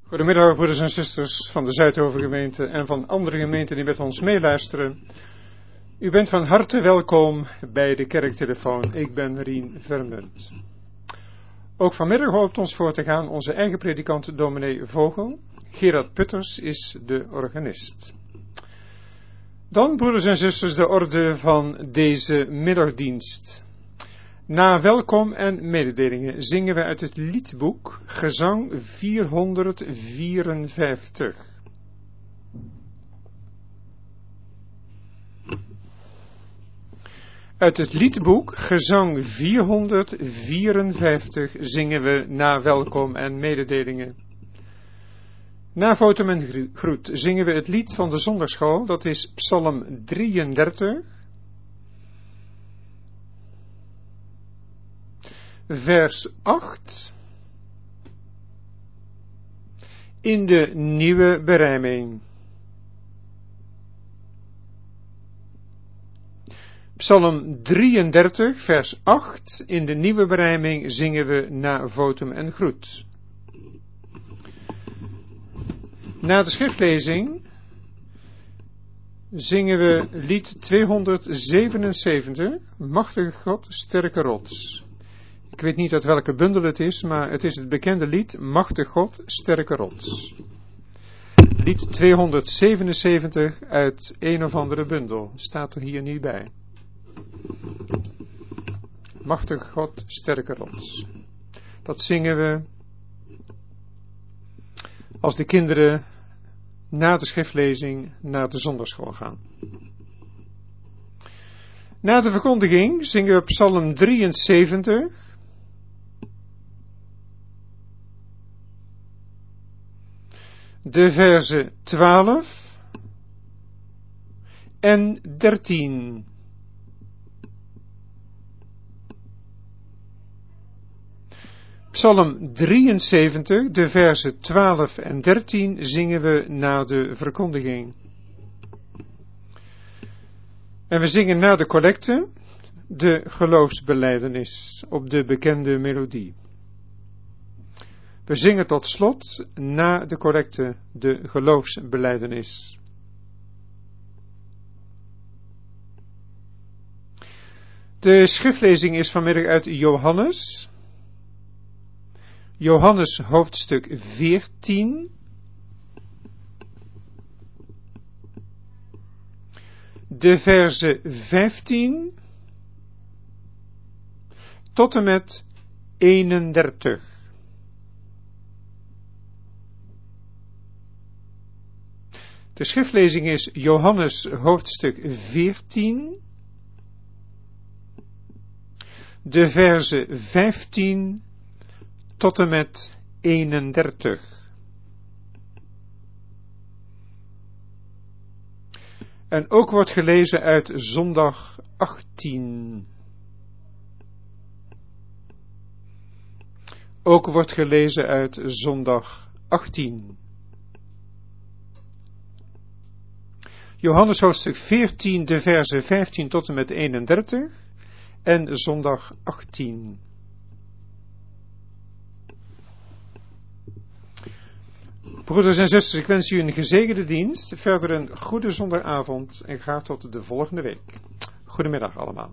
Goedemiddag, broeders en zusters van de Zuidhovengemeente en van andere gemeenten die met ons meeluisteren. U bent van harte welkom bij de kerktelefoon. Ik ben Rien Vermunt. Ook vanmiddag hoopt ons voor te gaan onze eigen predikant dominee Vogel. Gerard Putters is de organist. Dan, broeders en zusters, de orde van deze middagdienst. Na welkom en mededelingen zingen we uit het liedboek Gezang 454. Uit het liedboek Gezang 454 zingen we na welkom en mededelingen. Na votum en groet zingen we het lied van de zondagschool, dat is Psalm 33. Vers 8 in de nieuwe berijming. Psalm 33, vers 8 in de nieuwe berijming zingen we na votum en groet. Na de schriftlezing zingen we lied 277, Machtige God, sterke rots. Ik weet niet uit welke bundel het is, maar het is het bekende lied Machtig God, sterke rots. Lied 277 uit een of andere bundel, staat er hier niet bij. Machtig God, sterke rots. Dat zingen we als de kinderen na de schriftlezing naar de zondagschool gaan. Na de verkondiging zingen we Psalm 73. De verzen 12 en 13. Psalm 73, de verzen 12 en 13 zingen we na de verkondiging. En we zingen na de collecte de geloofsbelijdenis op de bekende melodie. We zingen tot slot na de collecte de geloofsbelijdenis. De schriftlezing is vanmiddag uit Johannes. Johannes hoofdstuk 14. De verzen 15 tot en met 31. De schriftlezing is Johannes hoofdstuk 14, de verzen 15 tot en met 31. En ook wordt gelezen uit zondag 18. Ook wordt gelezen uit zondag 18. Johannes hoofdstuk 14, de versen 15 tot en met 31 en zondag 18. Broeders en zusters, ik wens u een gezegende dienst, verder een goede zondagavond en graag tot de volgende week. Goedemiddag allemaal.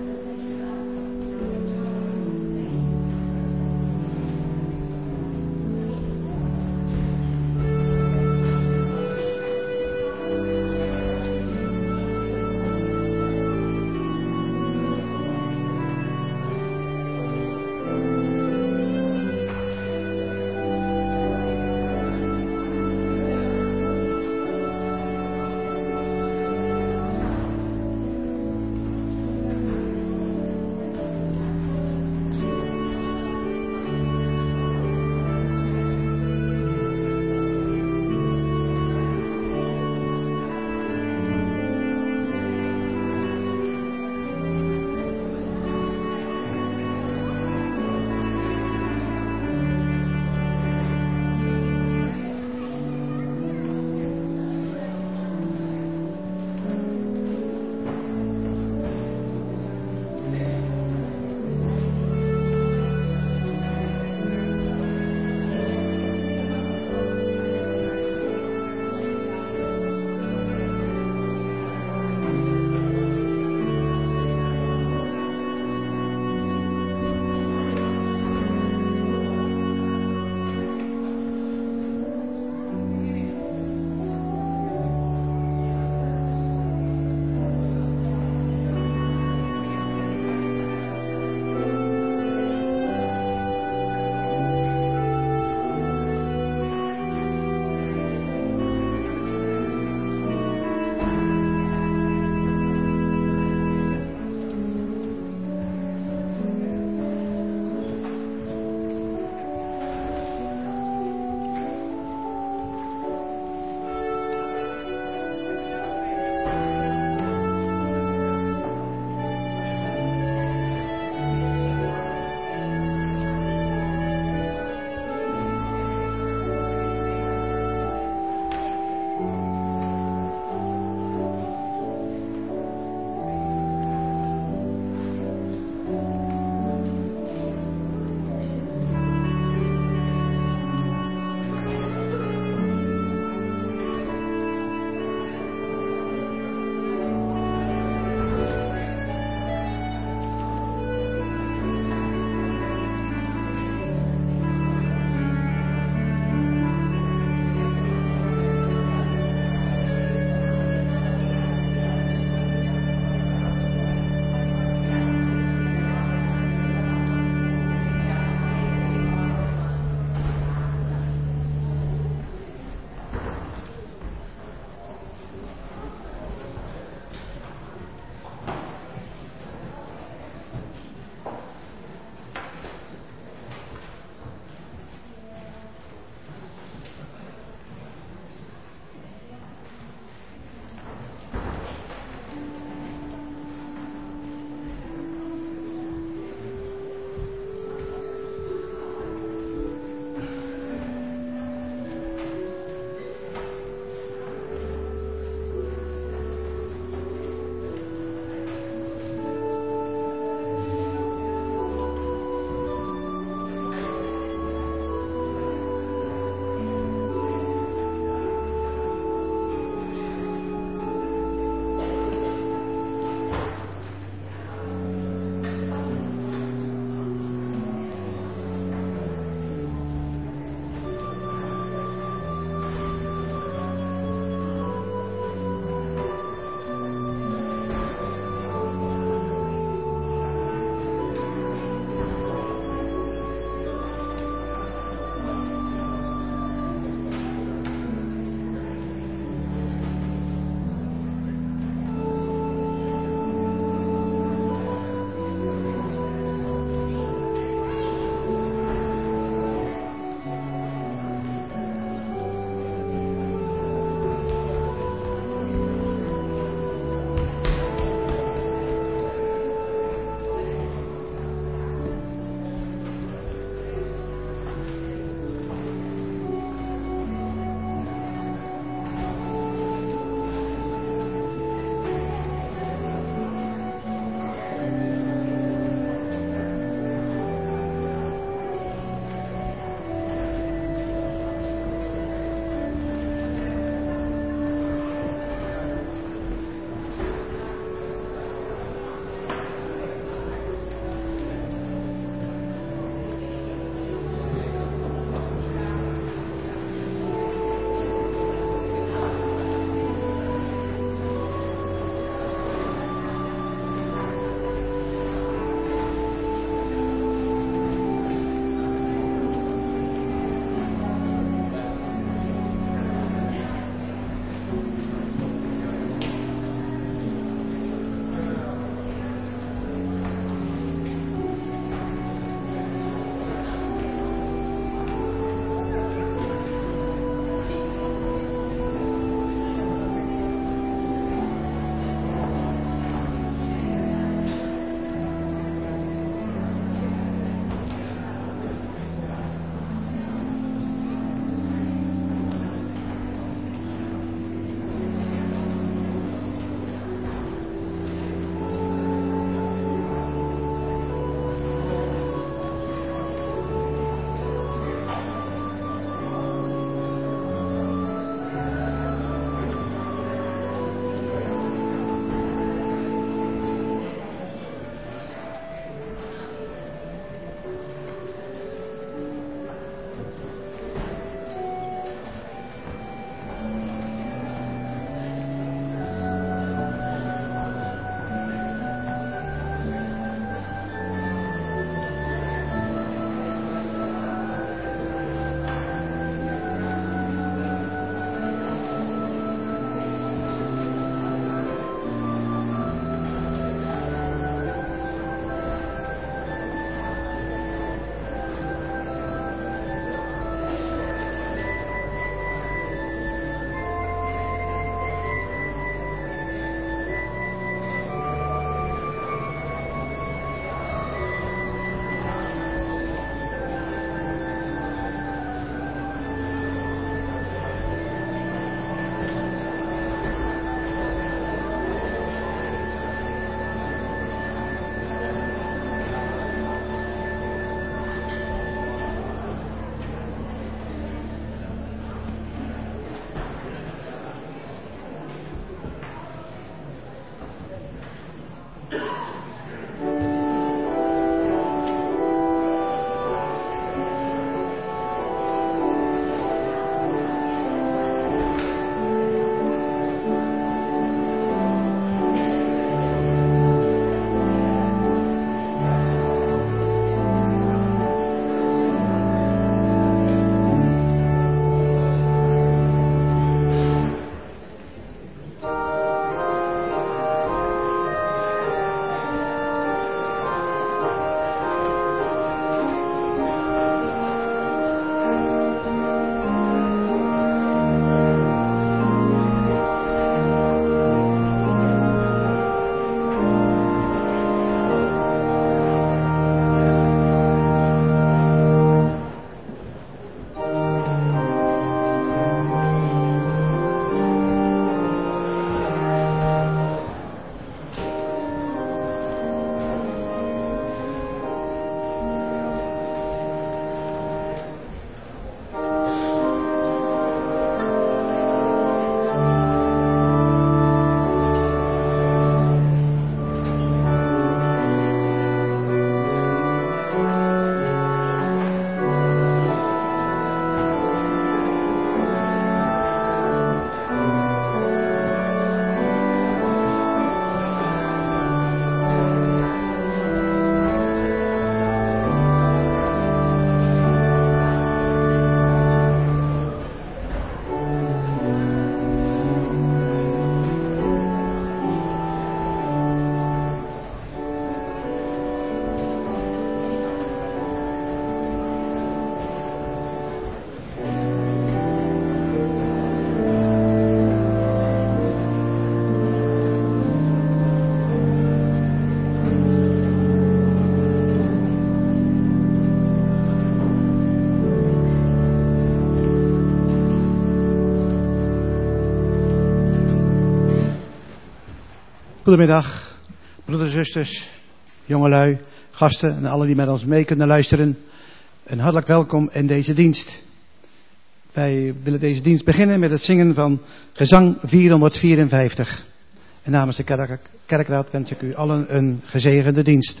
Goedemiddag, broeders en zusters, jongelui, gasten en allen die met ons mee kunnen luisteren. Een hartelijk welkom in deze dienst. Wij willen deze dienst beginnen met het zingen van gezang 454. En namens de kerkraad wens ik u allen een gezegende dienst.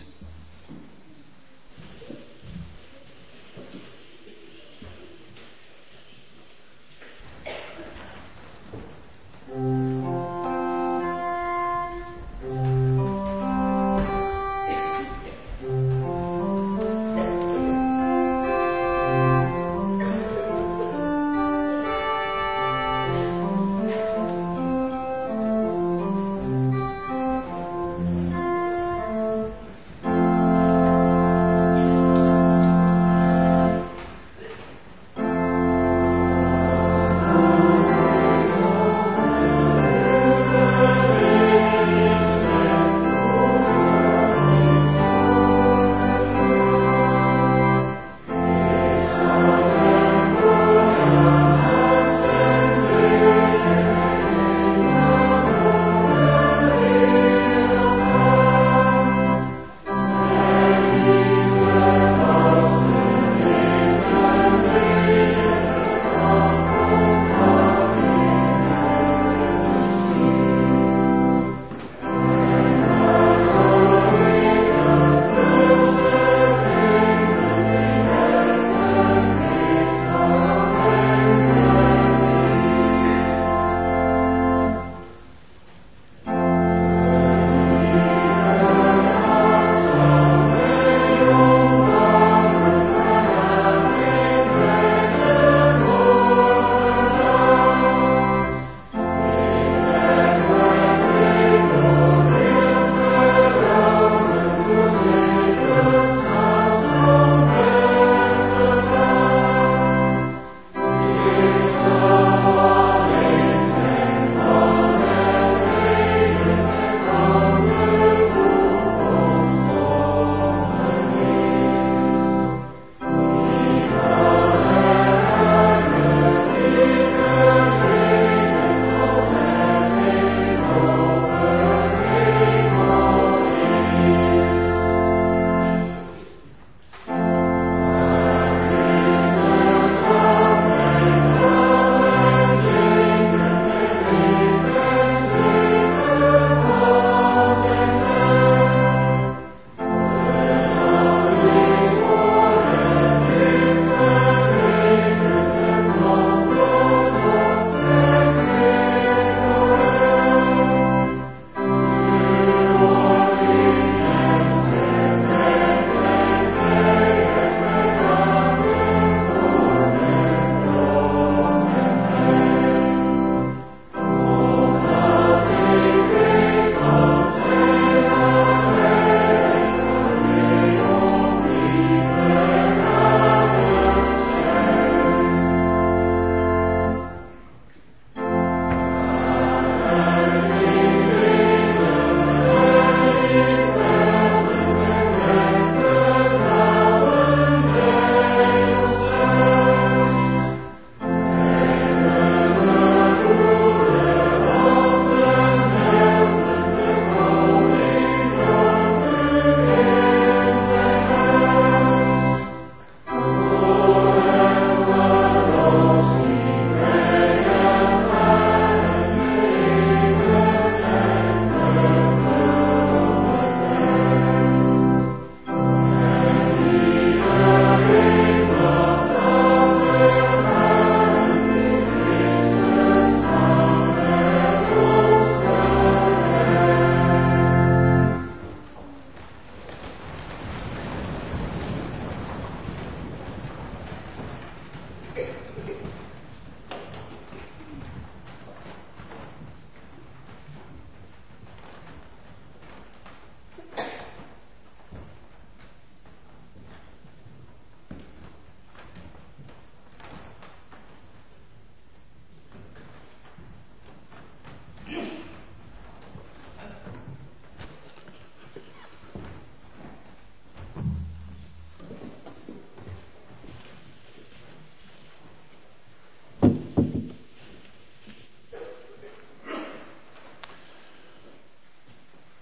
Thank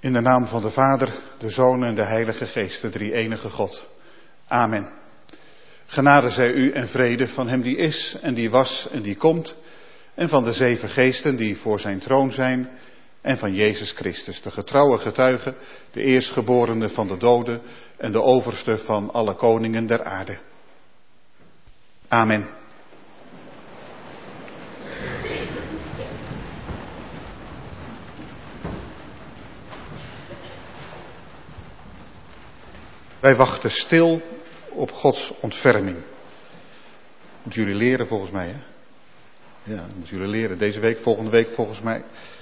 In de naam van de Vader, de Zoon en de Heilige Geest, de drie-enige God. Amen. Genade zij u en vrede van hem die is en die was en die komt, en van de 7 geesten die voor zijn troon zijn, en van Jezus Christus, de getrouwe getuige, de eerstgeborene van de doden en de overste van alle koningen der aarde. Amen. Wij wachten stil op Gods ontferming. Moeten jullie leren volgens mij, hè? Ja, moeten jullie leren. Deze week, volgende week volgens mij.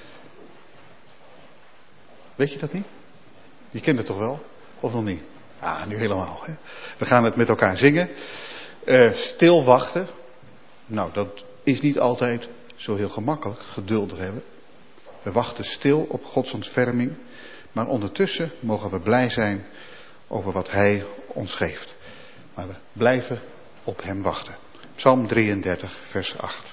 Weet je dat niet? Je kent het toch wel? Of nog niet? Ah, nu helemaal. Hè? We gaan het met elkaar zingen. Stil wachten. Nou, dat is niet altijd zo heel gemakkelijk. Geduldig hebben. We wachten stil op Gods ontferming. Maar ondertussen mogen we blij zijn over wat Hij ons geeft. Maar we blijven op Hem wachten. Psalm 33, vers 8.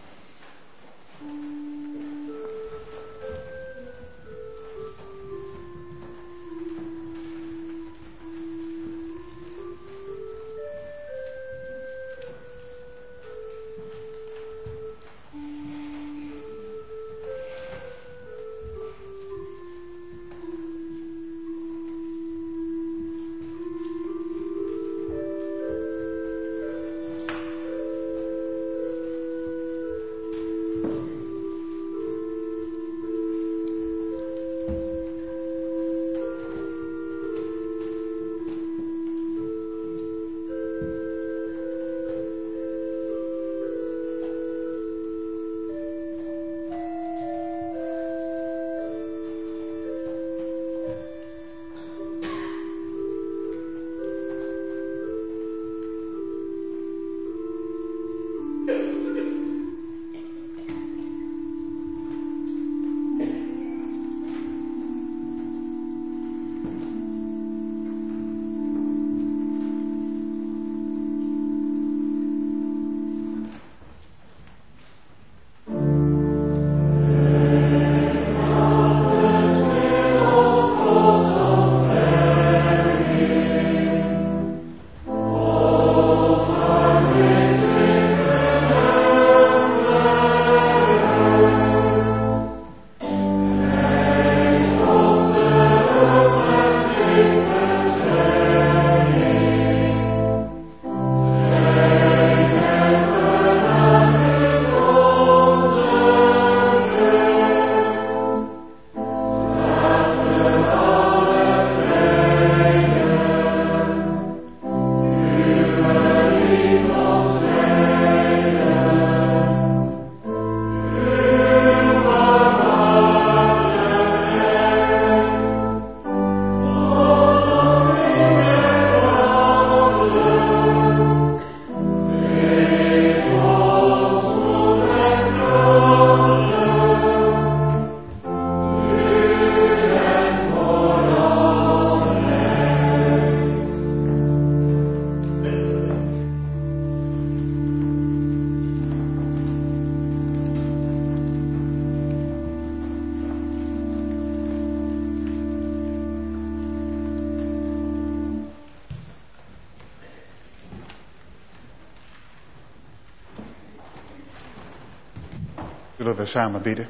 Zullen we samen bidden?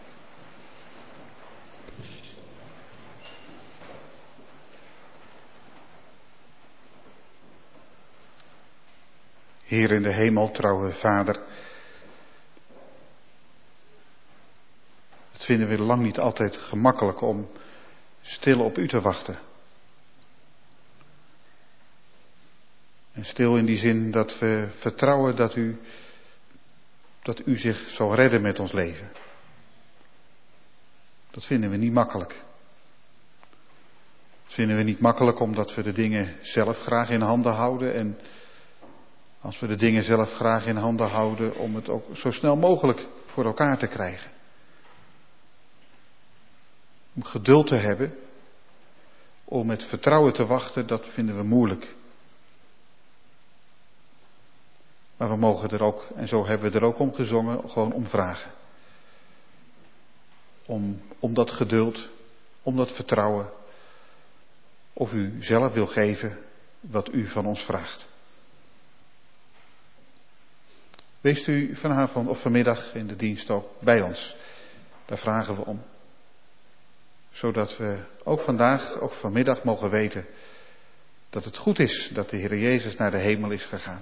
Heer in de hemel, trouwe Vader. Het vinden we lang niet altijd gemakkelijk om stil op u te wachten. En stil in die zin dat we vertrouwen dat u zich zal redden met ons leven. Dat vinden we niet makkelijk. Dat vinden we niet makkelijk omdat we de dingen zelf graag in handen houden. En als we de dingen zelf graag in handen houden om het ook zo snel mogelijk voor elkaar te krijgen. Om geduld te hebben, om met vertrouwen te wachten, dat vinden we moeilijk. Maar we mogen er ook, en zo hebben we er ook om gezongen, gewoon om vragen. Om dat geduld, om dat vertrouwen, of u zelf wil geven wat u van ons vraagt. Wees u vanavond of vanmiddag in de dienst ook bij ons. Daar vragen we om. Zodat we ook vandaag, ook vanmiddag mogen weten dat het goed is dat de Heer Jezus naar de hemel is gegaan.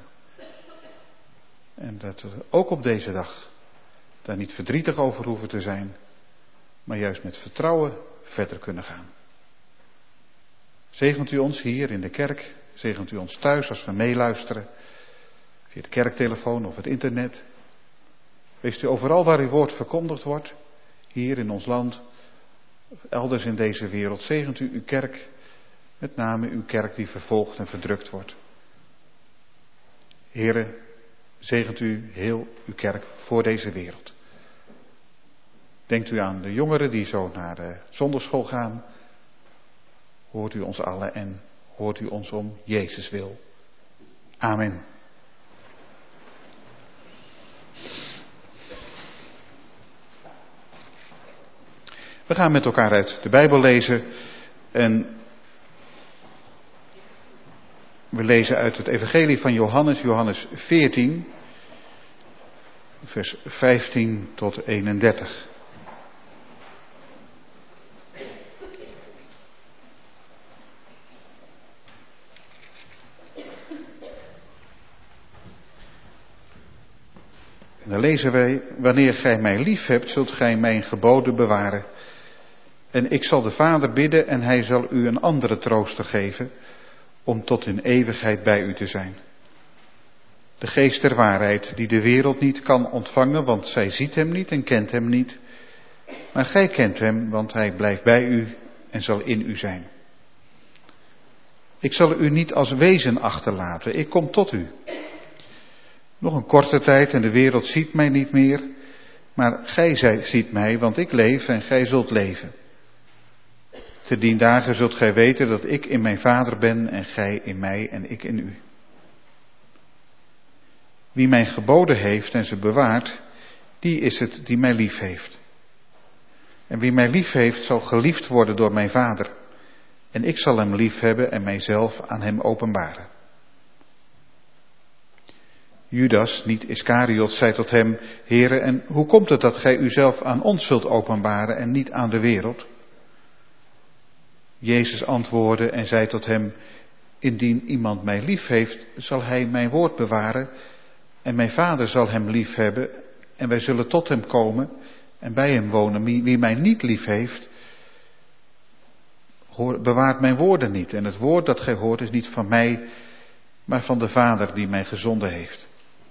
En dat we ook op deze dag daar niet verdrietig over hoeven te zijn, maar juist met vertrouwen verder kunnen gaan. Zegent u ons hier in de kerk, zegent u ons thuis als we meeluisteren, via de kerktelefoon of het internet. Wees u overal waar uw woord verkondigd wordt, hier in ons land, of elders in deze wereld, zegent u uw kerk, met name uw kerk die vervolgd en verdrukt wordt. Heere, zegent u heel uw kerk voor deze wereld. Denkt u aan de jongeren die zo naar de zondagschool gaan. Hoort u ons allen en hoort u ons om Jezus wil. Amen. We gaan met elkaar uit de Bijbel lezen en we lezen uit het Evangelie van Johannes, Johannes 14, vers 15 tot 31. En dan lezen wij: wanneer gij mij lief hebt, zult gij mijn geboden bewaren. En ik zal de Vader bidden en hij zal u een andere trooster geven, om tot in eeuwigheid bij u te zijn. De geest der waarheid, die de wereld niet kan ontvangen, want zij ziet hem niet en kent hem niet. Maar gij kent hem, want hij blijft bij u en zal in u zijn. Ik zal u niet als wezen achterlaten, ik kom tot u. Nog een korte tijd en de wereld ziet mij niet meer, maar gij ziet mij, want ik leef en gij zult leven. Te dien dagen zult gij weten dat ik in mijn Vader ben en gij in mij en ik in u. Wie mijn geboden heeft en ze bewaart, die is het die mij lief heeft. En wie mij lief heeft, zal geliefd worden door mijn Vader. En ik zal hem lief hebben en mijzelf aan hem openbaren. Judas, niet Iskariot, zei tot hem: Heere, en hoe komt het dat gij uzelf aan ons zult openbaren en niet aan de wereld? Jezus antwoordde en zei tot hem: indien iemand mij lief heeft, zal hij mijn woord bewaren en mijn Vader zal hem lief hebben en wij zullen tot hem komen en bij hem wonen. Wie mij niet lief heeft, bewaart mijn woorden niet. En het woord dat gij hoort is niet van mij, maar van de Vader die mij gezonden heeft.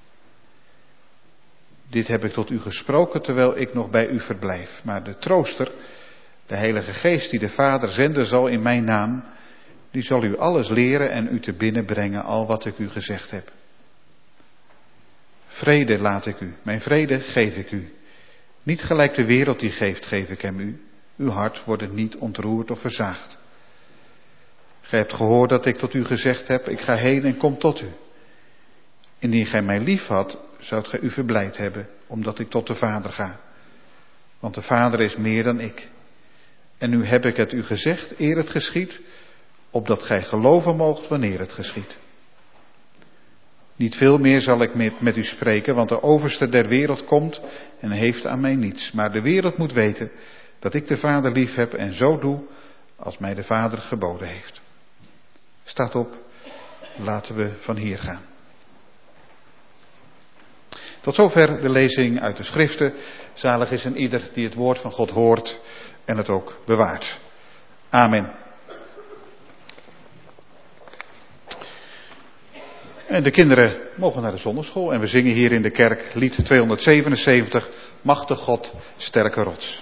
Dit heb ik tot u gesproken terwijl ik nog bij u verblijf. Maar de trooster, de Heilige Geest die de Vader zenden zal in mijn naam, die zal u alles leren en u te binnen brengen al wat ik u gezegd heb. Vrede laat ik u, mijn vrede geef ik u. Niet gelijk de wereld die geeft, geef ik hem u. Uw hart wordt niet ontroerd of verzaagd. Gij hebt gehoord dat ik tot u gezegd heb, ik ga heen en kom tot u. Indien gij mij lief had, zoudt gij u verblijd hebben, omdat ik tot de Vader ga. Want de Vader is meer dan ik. En nu heb ik het u gezegd, eer het geschiedt, opdat gij geloven moogt wanneer het geschiedt. Niet veel meer zal ik met u spreken, want de overste der wereld komt en heeft aan mij niets. Maar de wereld moet weten dat ik de Vader lief heb en zo doe als mij de Vader geboden heeft. Staat op, laten we van hier gaan. Tot zover de lezing uit de schriften. Zalig is een ieder die het woord van God hoort en het ook bewaart. Amen. En de kinderen mogen naar de zondagschool en we zingen hier in de kerk lied 277, Machtig God, sterke rots.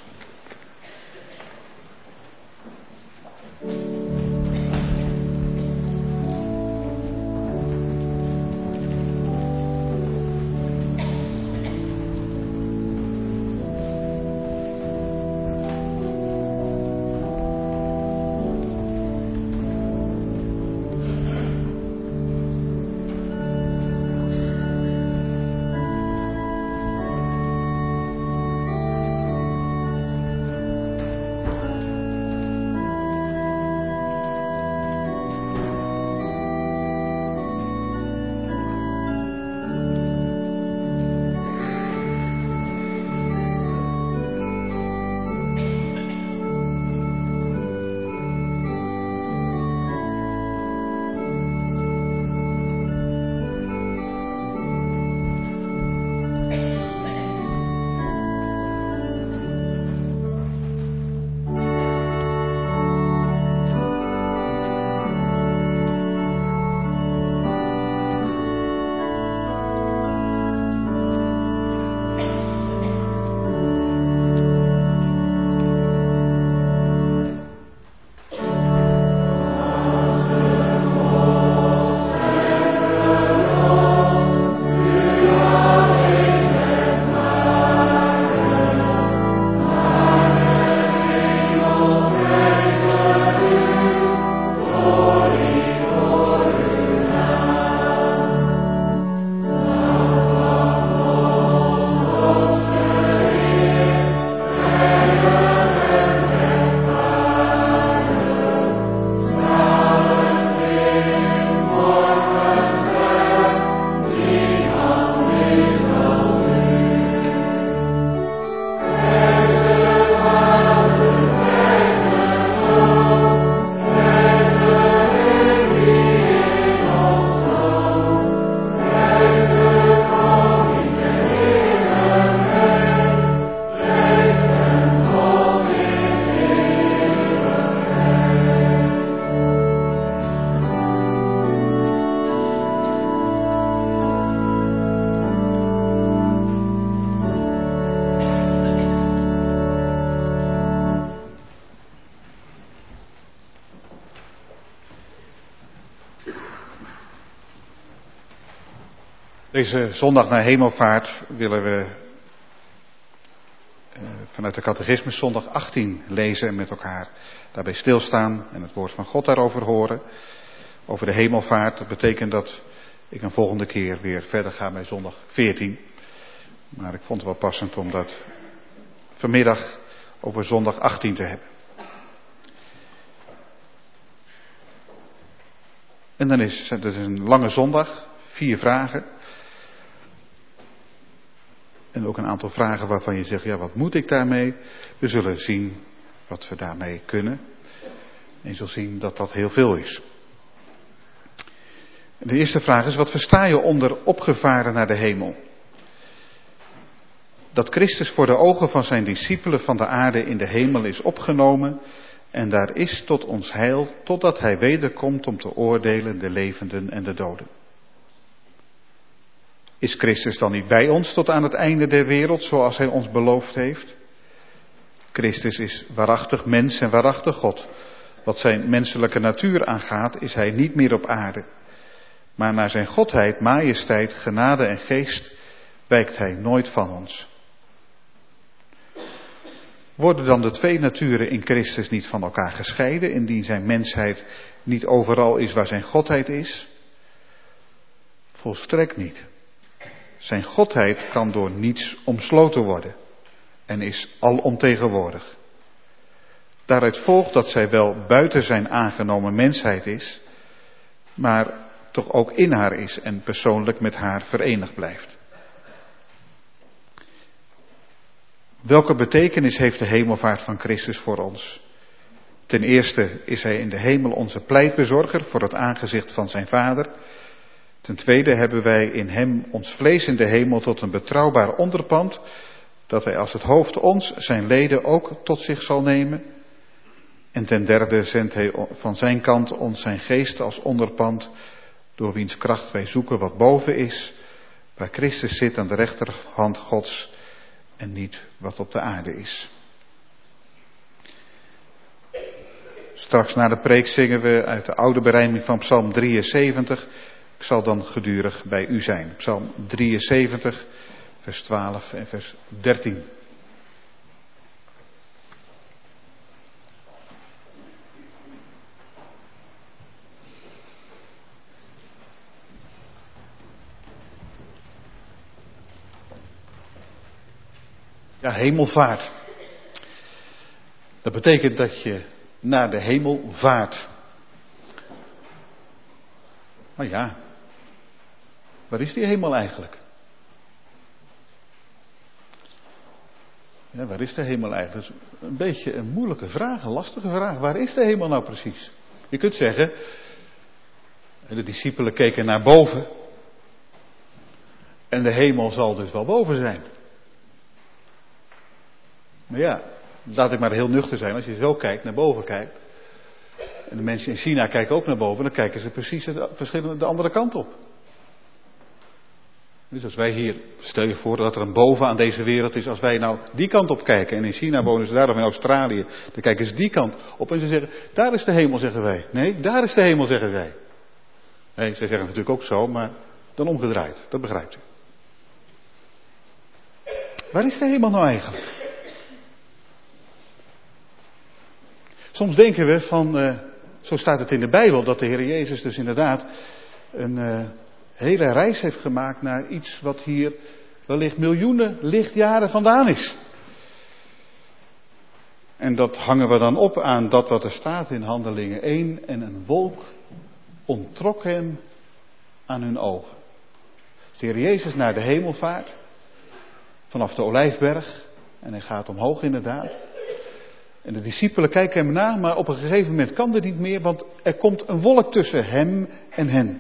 Deze zondag na Hemelvaart willen we vanuit de catechismus zondag 18 lezen en met elkaar daarbij stilstaan en het woord van God daarover horen. Over de Hemelvaart. Dat betekent dat ik een volgende keer weer verder ga bij zondag 14. Maar ik vond het wel passend om dat vanmiddag over zondag 18 te hebben. En dan is het een lange zondag, 4 vragen. En ook een aantal vragen waarvan je zegt, ja, wat moet ik daarmee? We zullen zien wat we daarmee kunnen. En je zult zien dat dat heel veel is. De eerste vraag is, wat versta je onder opgevaren naar de hemel? Dat Christus voor de ogen van zijn discipelen van de aarde in de hemel is opgenomen en daar is tot ons heil, totdat hij wederkomt om te oordelen de levenden en de doden. Is Christus dan niet bij ons tot aan het einde der wereld, zoals hij ons beloofd heeft? Christus is waarachtig mens en waarachtig God. Wat zijn menselijke natuur aangaat, is hij niet meer op aarde. Maar naar zijn godheid, majesteit, genade en geest wijkt hij nooit van ons. Worden dan de 2 naturen in Christus niet van elkaar gescheiden, indien zijn mensheid niet overal is waar zijn godheid is? Volstrekt niet. Zijn godheid kan door niets omsloten worden en is alomtegenwoordig. Daaruit volgt dat zij wel buiten zijn aangenomen mensheid is, maar toch ook in haar is en persoonlijk met haar verenigd blijft. Welke betekenis heeft de hemelvaart van Christus voor ons? Ten eerste is hij in de hemel onze pleitbezorger voor het aangezicht van zijn Vader. Ten tweede hebben wij in hem ons vlees in de hemel tot een betrouwbaar onderpand, dat hij als het hoofd ons, zijn leden, ook tot zich zal nemen. En ten derde zendt hij van zijn kant ons zijn geest als onderpand, door wiens kracht wij zoeken wat boven is, waar Christus zit aan de rechterhand Gods en niet wat op de aarde is. Straks na de preek zingen we uit de oude berijming van Psalm 73. Ik zal dan gedurig bij u zijn. Psalm 73, vers 12 en vers 13. Ja, hemelvaart. Dat betekent dat je naar de hemel vaart. Maar ja, waar is die hemel eigenlijk? Ja, waar is de hemel eigenlijk? Dat is een beetje een moeilijke vraag, een lastige vraag. Waar is de hemel nou precies? Je kunt zeggen, de discipelen keken naar boven. En de hemel zal dus wel boven zijn. Maar ja, laat ik maar heel nuchter zijn. Als je zo kijkt, naar boven kijkt. En de mensen in China kijken ook naar boven. Dan kijken ze precies de andere kant op. Dus als wij hier, stel je voor dat er een boven aan deze wereld is. Als wij nou die kant op kijken. En in China wonen ze daar of in Australië. Dan kijken ze die kant op. En ze zeggen, daar is de hemel, zeggen wij. Nee, daar is de hemel, zeggen zij. Nee, zij zeggen natuurlijk ook zo. Maar dan omgedraaid. Dat begrijpt u. Waar is de hemel nou eigenlijk? Soms denken we van, zo staat het in de Bijbel, dat de Heer Jezus dus inderdaad een hele reis heeft gemaakt naar iets wat hier wellicht miljoenen lichtjaren vandaan is. En dat hangen we dan op aan dat wat er staat in Handelingen 1. En een wolk onttrok hem aan hun ogen. Dus de Heer Jezus naar de hemelvaart, vanaf de Olijfberg. En hij gaat omhoog inderdaad. En de discipelen kijken hem na, maar op een gegeven moment kan dit niet meer, want er komt een wolk tussen hem en hen.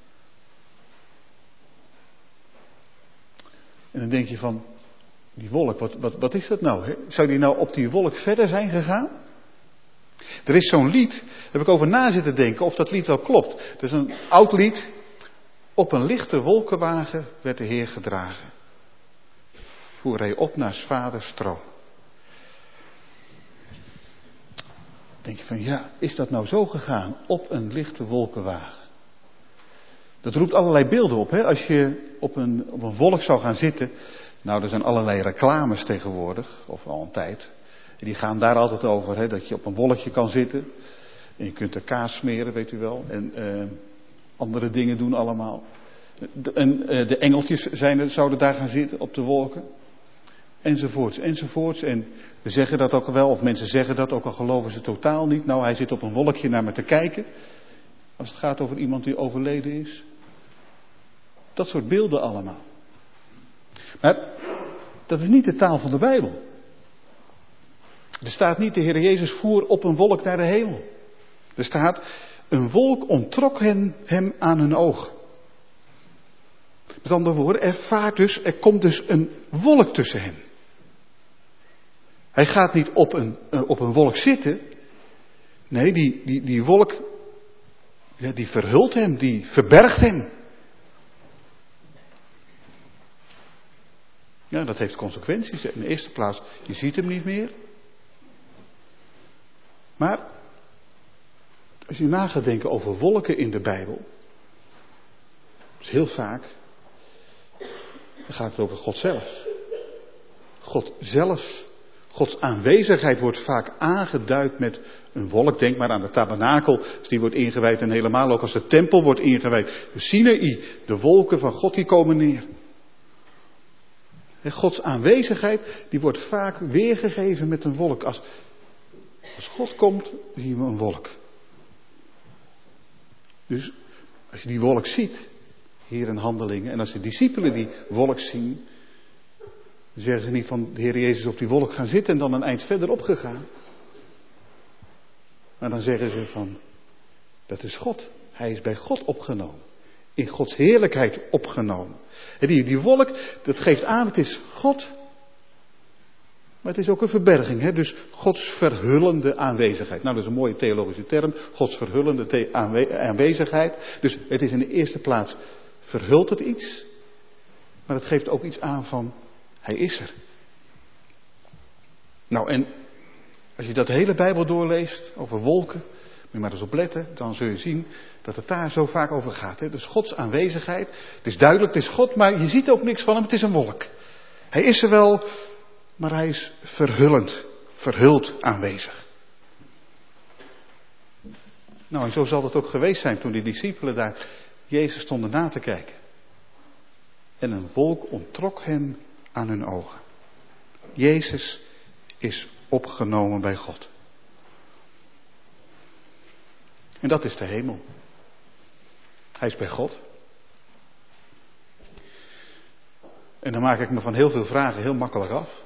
En dan denk je van, die wolk, wat is dat nou? Hè? Zou die nou op die wolk verder zijn gegaan? Er is zo'n lied, daar heb ik over na zitten denken of dat lied wel klopt. Dat is een oud lied. Op een lichte wolkenwagen werd de Heer gedragen. Voer hij op naar 's vaders troon. Denk je van, ja, is dat nou zo gegaan? Op een lichte wolkenwagen. Dat roept allerlei beelden op. Hè? Als je op een wolk zou gaan zitten. Nou, er zijn allerlei reclames tegenwoordig. Of al een tijd. En die gaan daar altijd over. Hè? Dat je op een wolkje kan zitten. En je kunt er kaas smeren, weet u wel. En andere dingen doen allemaal. De engeltjes zouden daar gaan zitten op de wolken. Enzovoorts, enzovoorts. En we zeggen dat ook wel. Of mensen zeggen dat ook al geloven ze totaal niet. Nou, hij zit op een wolkje naar me te kijken. Als het gaat over iemand die overleden is. Dat soort beelden allemaal. Maar dat is niet de taal van de Bijbel. Er staat niet de Heer Jezus voer op een wolk naar de hemel. Er staat, een wolk onttrok hem aan hun ogen. Met andere woorden, er komt dus een wolk tussen hen. Hij gaat niet op een wolk zitten. Nee, die wolk, ja, die verhult hem, die verbergt hem. Ja, dat heeft consequenties. In de eerste plaats, je ziet hem niet meer. Maar, als je na gaat denken over wolken in de Bijbel. Dus heel vaak, dan gaat het over God zelf. God zelf. Gods aanwezigheid wordt vaak aangeduid met een wolk. Denk maar aan de tabernakel, als die wordt ingewijd en helemaal ook als de tempel wordt ingewijd. De Sinaï, de wolken van God die komen neer. En Gods aanwezigheid, die wordt vaak weergegeven met een wolk. Als God komt, zien we een wolk. Dus als je die wolk ziet, hier in Handelingen, en als de discipelen die wolk zien, dan zeggen ze niet van de Heer Jezus op die wolk gaan zitten en dan een eind verderop gegaan. Maar dan zeggen ze van, dat is God. Hij is bij God opgenomen. In Gods heerlijkheid opgenomen. En die wolk, dat geeft aan, het is God. Maar het is ook een verberging. Hè? Dus Gods verhullende aanwezigheid. Nou, dat is een mooie theologische term. Gods verhullende aanwezigheid. Dus het is in de eerste plaats, verhult het iets. Maar het geeft ook iets aan van, hij is er. Nou, en als je dat hele Bijbel doorleest, over wolken, moet je maar eens op letten, dan zul je zien dat het daar zo vaak over gaat. Hè? Dus Gods aanwezigheid, het is duidelijk, het is God, maar je ziet ook niks van hem, het is een wolk. Hij is er wel, maar hij is verhuld aanwezig. Nou, en zo zal het ook geweest zijn toen die discipelen daar Jezus stonden na te kijken. En een wolk onttrok hen aan hun ogen. Jezus is opgenomen bij God. En dat is de hemel. Hij is bij God. En dan maak ik me van heel veel vragen heel makkelijk af.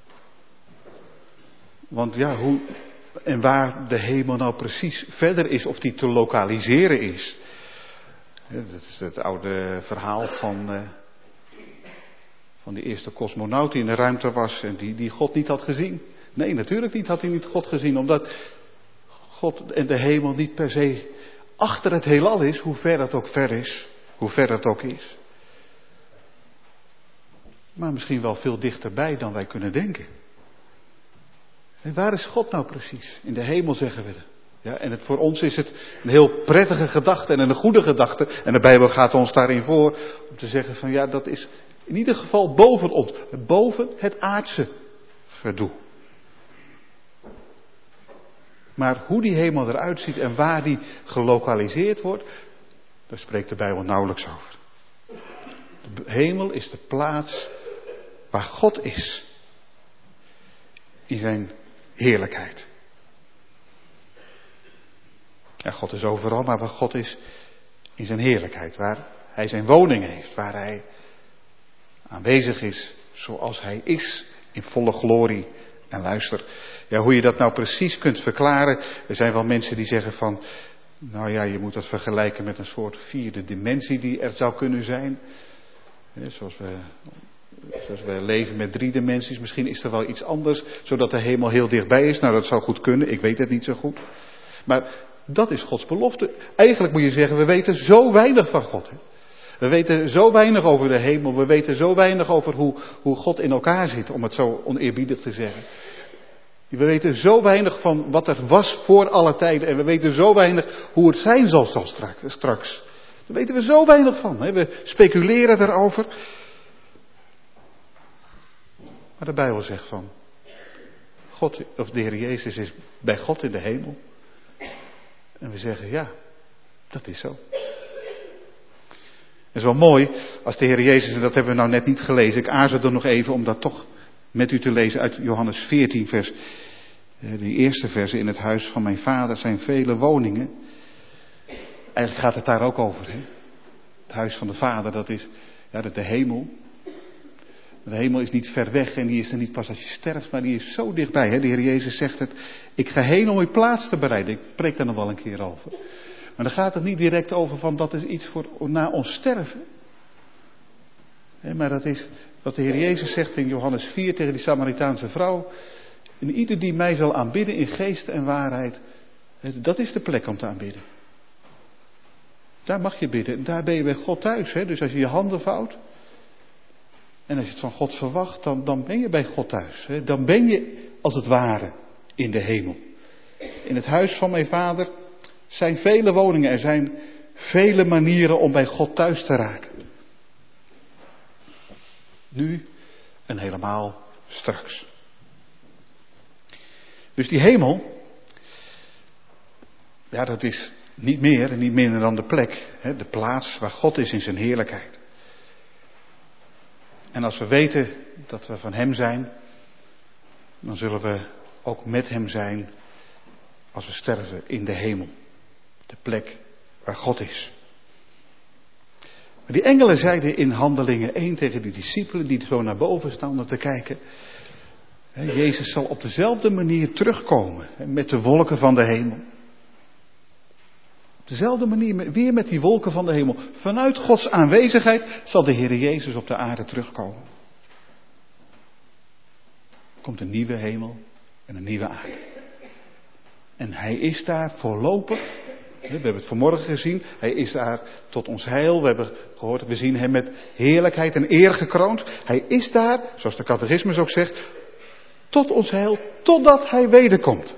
Want ja, hoe en waar de hemel nou precies verder is, of die te lokaliseren is. Dat is het oude verhaal van die eerste cosmonaut die in de ruimte was en die God niet had gezien. Nee, natuurlijk niet had hij niet God gezien, omdat God en de hemel niet per se achter het heelal is, hoe ver dat ook ver is, hoe ver dat ook is. Maar misschien wel veel dichterbij dan wij kunnen denken. En waar is God nou precies? In de hemel zeggen we. Ja, en voor ons is het een heel prettige gedachte en een goede gedachte. En de Bijbel gaat ons daarin voor om te zeggen van ja, dat is in ieder geval boven ons. Boven het aardse gedoe. Maar hoe die hemel eruit ziet en waar die gelokaliseerd wordt, daar spreekt de Bijbel nauwelijks over. De hemel is de plaats waar God is. In zijn heerlijkheid. Ja, God is overal, maar waar God is in zijn heerlijkheid. Waar hij zijn woning heeft. Waar hij aanwezig is zoals hij is. In volle glorie. En luister, ja, hoe je dat nou precies kunt verklaren. Er zijn wel mensen die zeggen van, nou ja, je moet dat vergelijken met een soort vierde dimensie die er zou kunnen zijn. Zoals we leven met 3 dimensies, misschien is er wel iets anders, zodat de hemel heel dichtbij is. Nou, dat zou goed kunnen, ik weet het niet zo goed. Maar dat is Gods belofte. Eigenlijk moet je zeggen, we weten zo weinig van God. Hè? We weten zo weinig over de hemel, we weten zo weinig over hoe God in elkaar zit, om het zo oneerbiedig te zeggen. We weten zo weinig van wat er was voor alle tijden en we weten zo weinig hoe het zijn zal straks. Daar weten we zo weinig van. Hè? We speculeren daarover. Maar de Bijbel zegt van, God, of de Heer Jezus is bij God in de hemel. En we zeggen, ja, dat is zo. Het is wel mooi als de Heer Jezus, en dat hebben we nou net niet gelezen. Ik aarzel er nog even om dat toch met u te lezen uit Johannes 14 vers. Die eerste verse, in het huis van mijn vader zijn vele woningen. Eigenlijk gaat het daar ook over. Hè? Het huis van de vader, dat is de hemel. De hemel is niet ver weg en die is er niet pas als je sterft, maar die is zo dichtbij. Hè? De Heer Jezus zegt het, ik ga heen om uw plaats te bereiden. Ik preek daar nog wel een keer over. Maar dan gaat het niet direct over van dat is iets voor na ons sterven. Maar dat is wat de Heer Jezus zegt in Johannes 4 tegen die Samaritaanse vrouw. En ieder die mij zal aanbidden in geest en waarheid, dat is de plek om te aanbidden. Daar mag je bidden. Daar ben je bij God thuis. Hè? Dus als je je handen vouwt. En als je het van God verwacht, dan ben je bij God thuis. Hè? Dan ben je als het ware in de hemel. In het huis van mijn vader zijn vele woningen. Er zijn vele manieren om bij God thuis te raken. Nu en helemaal straks. Dus die hemel, ja, dat is niet meer en niet minder dan de plek, hè, de plaats waar God is in zijn heerlijkheid. En als we weten dat we van Hem zijn, dan zullen we ook met Hem zijn als we sterven in de hemel. De plek waar God is. Maar die engelen zeiden in Handelingen 1 tegen die discipelen die zo naar boven stonden te kijken. Jezus zal op dezelfde manier terugkomen met de wolken van de hemel. Op dezelfde manier, weer met die wolken van de hemel. Vanuit Gods aanwezigheid zal de Heer Jezus op de aarde terugkomen. Er komt een nieuwe hemel en een nieuwe aarde. En Hij is daar voorlopig. We hebben het vanmorgen gezien. Hij is daar tot ons heil. We hebben gehoord, we zien Hem met heerlijkheid en eer gekroond. Hij is daar, zoals de catechismus ook zegt, tot ons heil, totdat Hij wederkomt.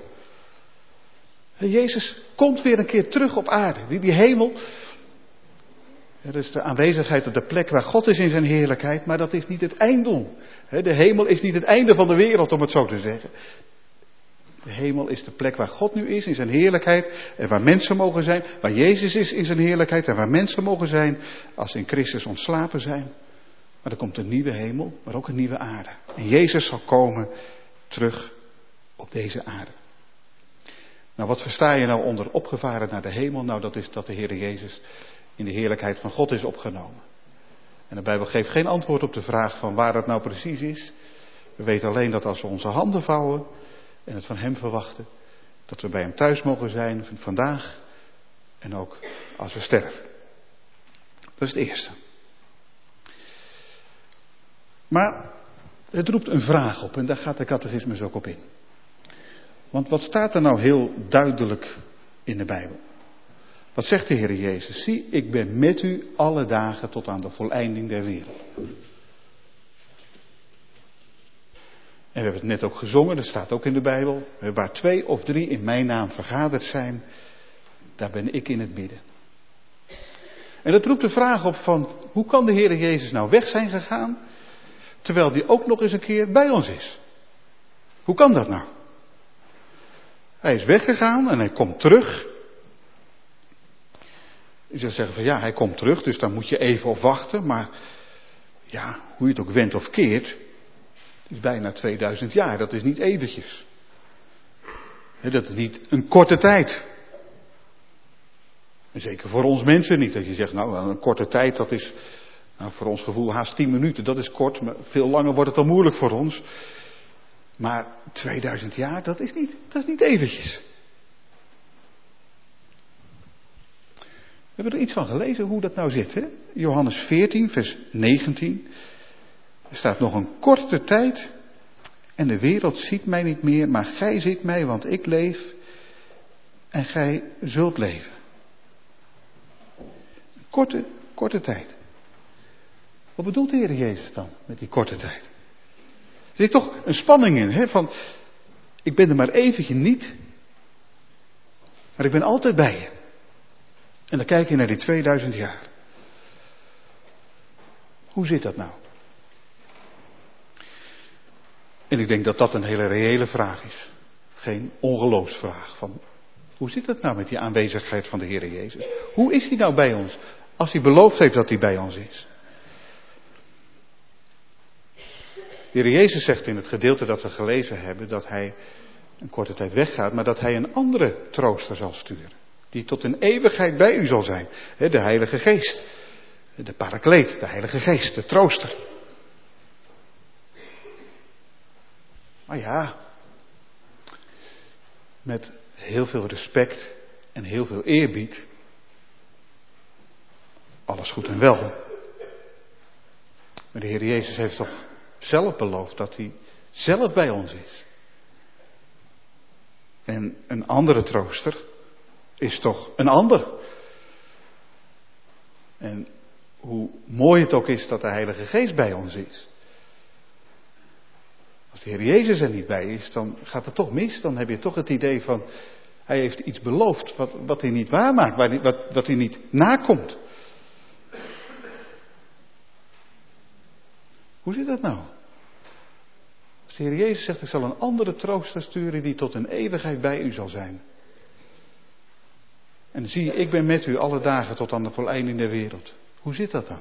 Jezus komt weer een keer terug op aarde. Die hemel, dat is de aanwezigheid op de plek waar God is in zijn heerlijkheid, maar dat is niet het einddoel. De hemel is niet het einde van de wereld, om het zo te zeggen. De hemel is de plek waar God nu is in zijn heerlijkheid en waar mensen mogen zijn, waar Jezus is in zijn heerlijkheid en waar mensen mogen zijn als ze in Christus ontslapen zijn. Maar er komt een nieuwe hemel, maar ook een nieuwe aarde. En Jezus zal komen terug op deze aarde. Nou, wat versta je nou onder opgevaren naar de hemel? Nou, dat is dat de Heer Jezus in de heerlijkheid van God is opgenomen. En de Bijbel geeft geen antwoord op de vraag van waar dat nou precies is. We weten alleen dat als we onze handen vouwen en het van Hem verwachten, dat we bij Hem thuis mogen zijn vandaag en ook als we sterven. Dat is het eerste. Maar het roept een vraag op en daar gaat de catechismus ook op in. Want wat staat er nou heel duidelijk in de Bijbel? Wat zegt de Heer Jezus? Zie, ik ben met u alle dagen tot aan de voleinding der wereld. En we hebben het net ook gezongen, dat staat ook in de Bijbel. Waar 2 of 3 in mijn naam vergaderd zijn, daar ben ik in het midden. En dat roept de vraag op van, hoe kan de Heer Jezus nou weg zijn gegaan, terwijl die ook nog eens een keer bij ons is? Hoe kan dat nou? Hij is weggegaan en hij komt terug. Je zou zeggen van ja, hij komt terug, dus daar moet je even op wachten. Maar ja, hoe je het ook wendt of keert, het is bijna 2000 jaar, dat is niet eventjes. Dat is niet een korte tijd. En zeker voor ons mensen niet, dat je zegt nou een korte tijd, dat is voor ons gevoel haast 10 minuten, dat is kort, maar veel langer wordt het dan moeilijk voor ons. Maar 2000 jaar, dat is niet eventjes. We hebben er iets van gelezen hoe dat nou zit. Hè? Johannes 14, vers 19. Er staat nog een korte tijd en de wereld ziet mij niet meer, maar gij ziet mij, want ik leef en gij zult leven. Een korte tijd. Wat bedoelt de Heer Jezus dan met die korte tijd? Er zit toch een spanning in, hè, van ik ben er maar eventjes niet, maar ik ben altijd bij je. En dan kijk je naar die 2000 jaar. Hoe zit dat nou? En ik denk dat dat een hele reële vraag is. Geen ongeloofsvraag. Van, hoe zit het nou met die aanwezigheid van de Heer Jezus? Hoe is hij nou bij ons? Als hij beloofd heeft dat hij bij ons is. De Heer Jezus zegt in het gedeelte dat we gelezen hebben dat hij een korte tijd weggaat, maar dat hij een andere trooster zal sturen. Die tot in eeuwigheid bij u zal zijn. De Heilige Geest. De Parakleet, de Heilige Geest, de trooster. Maar ja, met heel veel respect en heel veel eerbied. Alles goed en wel. Maar de Heer Jezus heeft toch zelf beloofd dat hij zelf bij ons is. En een andere trooster is toch een ander. En hoe mooi het ook is dat de Heilige Geest bij ons is. Als de Heer Jezus er niet bij is, dan gaat het toch mis. Dan heb je toch het idee van, hij heeft iets beloofd wat hij niet waarmaakt, wat hij niet nakomt. Hoe zit dat nou? Als de Heer Jezus zegt, ik zal een andere trooster sturen die tot een eeuwigheid bij u zal zijn. En zie, ik ben met u alle dagen tot aan de voleinding der wereld. Hoe zit dat dan?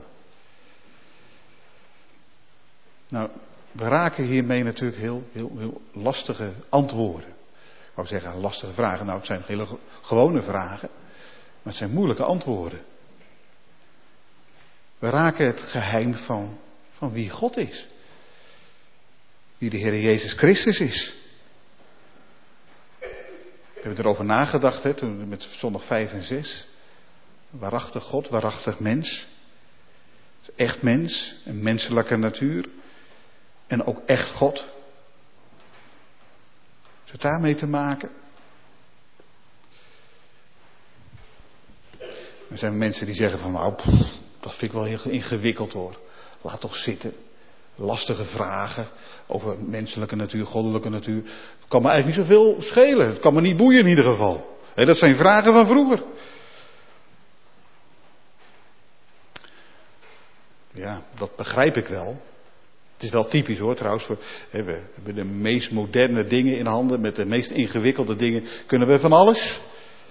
Nou, we raken hiermee natuurlijk heel lastige antwoorden. Ik wou zeggen lastige vragen. Nou, het zijn hele gewone vragen. Maar het zijn moeilijke antwoorden. We raken het geheim van wie God is. Wie de Heer Jezus Christus is. We hebben erover nagedacht, toen met zondag 5 en 6. Waarachtig God, waarachtig mens. Echt mens, een menselijke natuur. En ook echt God. Is het daarmee te maken? Er zijn mensen die zeggen van nou, dat vind ik wel heel ingewikkeld hoor. Laat toch zitten. Lastige vragen over menselijke natuur, goddelijke natuur. Het kan me eigenlijk niet zoveel schelen. Het kan me niet boeien in ieder geval. Dat zijn vragen van vroeger. Ja, dat begrijp ik wel. Het is wel typisch hoor trouwens. We hebben de meest moderne dingen in handen. Met de meest ingewikkelde dingen kunnen we van alles.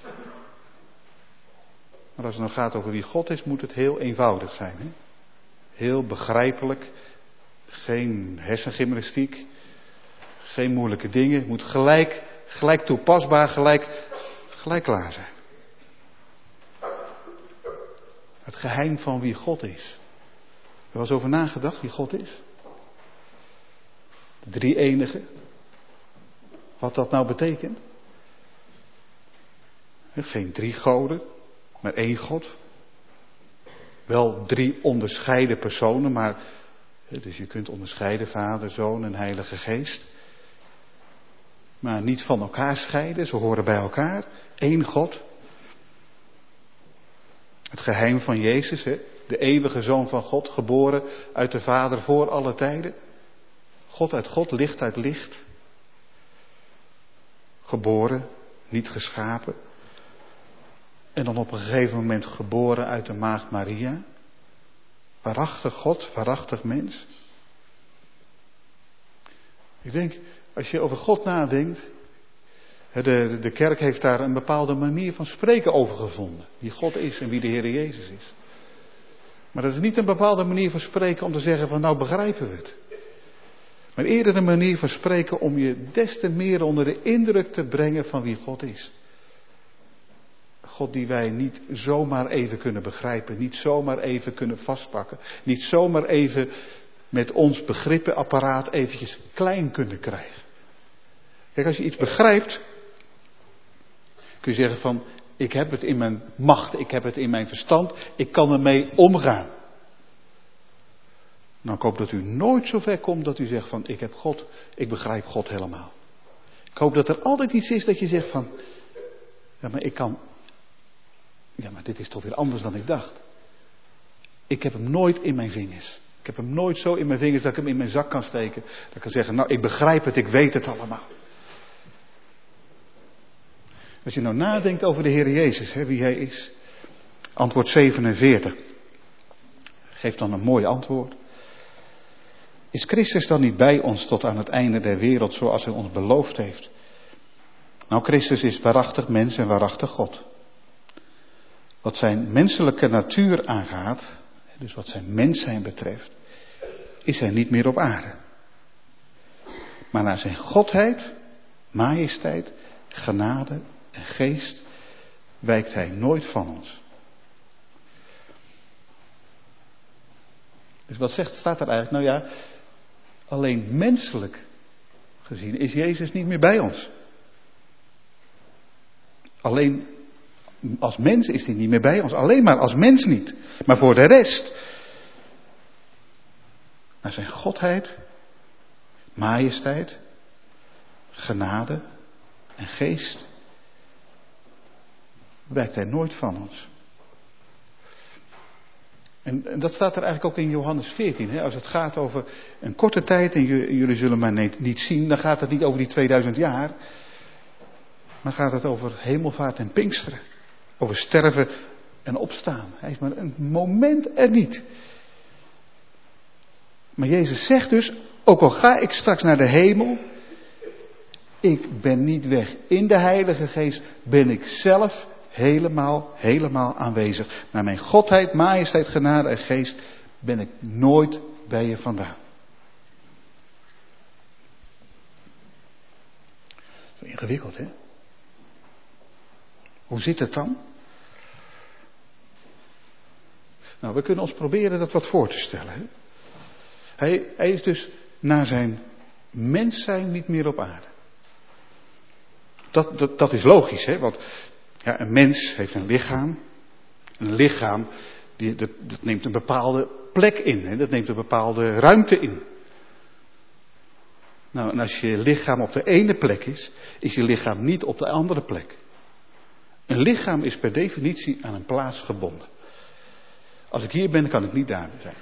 Maar als het nou gaat over wie God is, moet het heel eenvoudig zijn. Hè? Heel begrijpelijk. Geen hersengymnastiek. Geen moeilijke dingen. Het moet gelijk toepasbaar, gelijk klaar zijn. Het geheim van wie God is. Er was over nagedacht wie God is. De drie enige. Wat dat nou betekent. Geen drie goden, maar één God. Wel drie onderscheiden personen, maar dus je kunt onderscheiden Vader, Zoon en Heilige Geest. Maar niet van elkaar scheiden, ze horen bij elkaar. Eén God. Het geheim van Jezus, de eeuwige Zoon van God, geboren uit de Vader voor alle tijden. God uit God, licht uit licht. Geboren, niet geschapen. En dan op een gegeven moment geboren uit de maagd Maria. Waarachtig God, waarachtig mens. Ik denk, als je over God nadenkt. De kerk heeft daar een bepaalde manier van spreken over gevonden. Wie God is en wie de Heer Jezus is. Maar dat is niet een bepaalde manier van spreken om te zeggen van nou begrijpen we het. Maar eerder een manier van spreken om je des te meer onder de indruk te brengen van wie God is. God die wij niet zomaar even kunnen begrijpen, niet zomaar even kunnen vastpakken, niet zomaar even met ons begrippenapparaat eventjes klein kunnen krijgen. Kijk, als je iets begrijpt, kun je zeggen van, ik heb het in mijn macht, ik heb het in mijn verstand, ik kan ermee omgaan. Nou, ik hoop dat u nooit zo ver komt dat u zegt van, ik heb God, ik begrijp God helemaal. Ik hoop dat er altijd iets is dat je zegt van, ja maar dit is toch weer anders dan ik dacht. Ik heb hem nooit in mijn vingers. Ik heb hem nooit zo in mijn vingers dat ik hem in mijn zak kan steken. Dat ik kan zeggen, nou ik begrijp het, ik weet het allemaal. Als je nou nadenkt over de Heer Jezus, wie hij is. Antwoord 47. Geeft dan een mooi antwoord. Is Christus dan niet bij ons tot aan het einde der wereld zoals hij ons beloofd heeft? Nou, Christus is waarachtig mens en waarachtig God. Wat zijn menselijke natuur aangaat, dus wat zijn mens zijn betreft, is hij niet meer op aarde. Maar naar zijn godheid, majesteit, genade en geest wijkt hij nooit van ons. Dus wat staat er eigenlijk? Nou ja, alleen menselijk gezien is Jezus niet meer bij ons. Alleen als mens is hij niet meer bij ons. Alleen maar als mens niet. Maar voor de rest, naar zijn godheid, majesteit, genade en geest, wijkt hij nooit van ons. En dat staat er eigenlijk ook in Johannes 14. Hè? Als het gaat over een korte tijd en jullie zullen mij niet zien, dan gaat het niet over die 2000 jaar. Maar gaat het over hemelvaart en Pinksteren. Over sterven en opstaan. Hij is maar een moment er niet. Maar Jezus zegt dus, ook al ga ik straks naar de hemel, ik ben niet weg. In de Heilige Geest ben ik zelf helemaal aanwezig. Naar mijn godheid, majesteit, genade en geest ben ik nooit bij je vandaan. Zo ingewikkeld, hè? Hoe zit het dan? Nou, we kunnen ons proberen dat wat voor te stellen. Hè? Hij is dus naar zijn mens zijn niet meer op aarde. Dat is logisch, hè? Want ja, een mens heeft een lichaam. Een lichaam, dat neemt een bepaalde plek in. Hè? Dat neemt een bepaalde ruimte in. Nou, en als je lichaam op de ene plek is je lichaam niet op de andere plek. Een lichaam is per definitie aan een plaats gebonden. Als ik hier ben, kan ik niet daar zijn.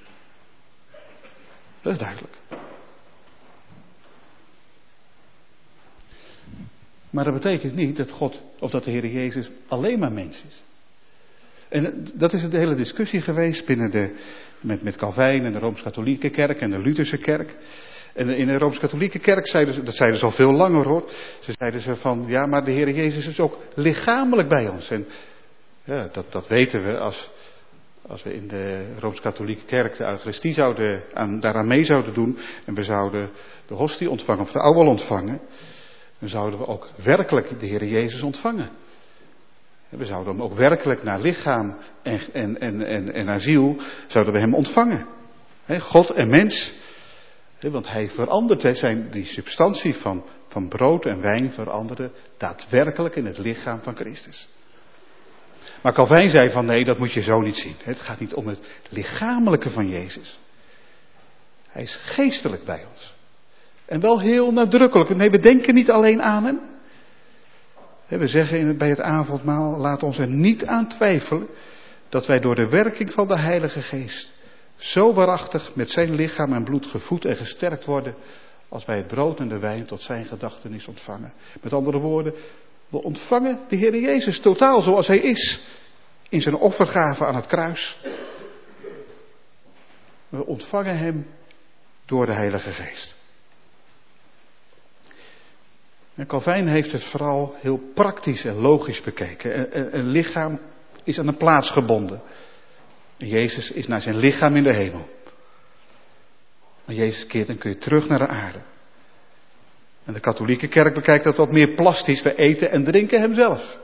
Dat is duidelijk. Maar dat betekent niet dat God, of dat de Heer Jezus alleen maar mens is. En dat is de hele discussie geweest binnen met Calvijn en de Rooms-Katholieke Kerk en de Lutherse Kerk. En in de Rooms-Katholieke Kerk dat zeiden ze al veel langer hoor. Ze zeiden van, ja, maar de Heer Jezus is ook lichamelijk bij ons. En ja, dat weten we als we in de Rooms-Katholieke Kerk de Eucharistie daaraan mee zouden doen. En we zouden de hostie ontvangen of de ouwel ontvangen. Dan zouden we ook werkelijk de Heer Jezus ontvangen. We zouden hem ook werkelijk naar lichaam en naar ziel, zouden we hem ontvangen. God en mens. Want hij verandert, die substantie van brood en wijn veranderde daadwerkelijk in het lichaam van Christus. Maar Calvijn zei van nee, dat moet je zo niet zien. Het gaat niet om het lichamelijke van Jezus. Hij is geestelijk bij ons. En wel heel nadrukkelijk. Nee, we denken niet alleen aan hem. We zeggen bij het avondmaal, laat ons er niet aan twijfelen dat wij door de werking van de Heilige Geest zo waarachtig met zijn lichaam en bloed gevoed en gesterkt worden als wij het brood en de wijn tot zijn gedachtenis ontvangen. Met andere woorden, we ontvangen de Heer Jezus totaal zoals hij is in zijn offergave aan het kruis. We ontvangen hem door de Heilige Geest. En Calvijn heeft het vooral heel praktisch en logisch bekeken. Een lichaam is aan een plaats gebonden. En Jezus is naar zijn lichaam in de hemel. Maar Jezus keert een keer terug naar de aarde. En de katholieke kerk bekijkt dat wat meer plastisch. We eten en drinken hem zelf.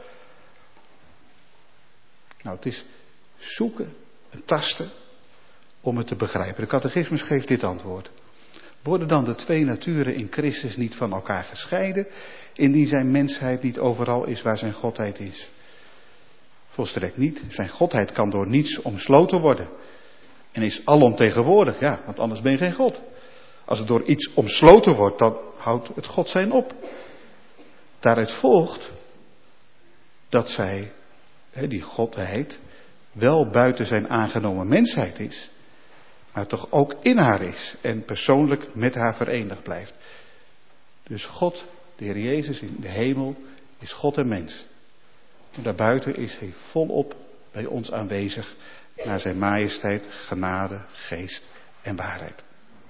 Nou, het is zoeken en tasten om het te begrijpen. De catechismus geeft dit antwoord. Worden dan de twee naturen in Christus niet van elkaar gescheiden, indien zijn mensheid niet overal is waar zijn godheid is? Volstrekt niet. Zijn godheid kan door niets omsloten worden. En is alomtegenwoordig, ja, want anders ben je geen God. Als het door iets omsloten wordt, dan houdt het God zijn op. Daaruit volgt dat zij, die godheid, wel buiten zijn aangenomen mensheid is, maar toch ook in haar is en persoonlijk met haar verenigd blijft. Dus God, de Heer Jezus in de hemel, is God en mens. En daarbuiten is hij volop bij ons aanwezig naar zijn majesteit, genade, geest en waarheid.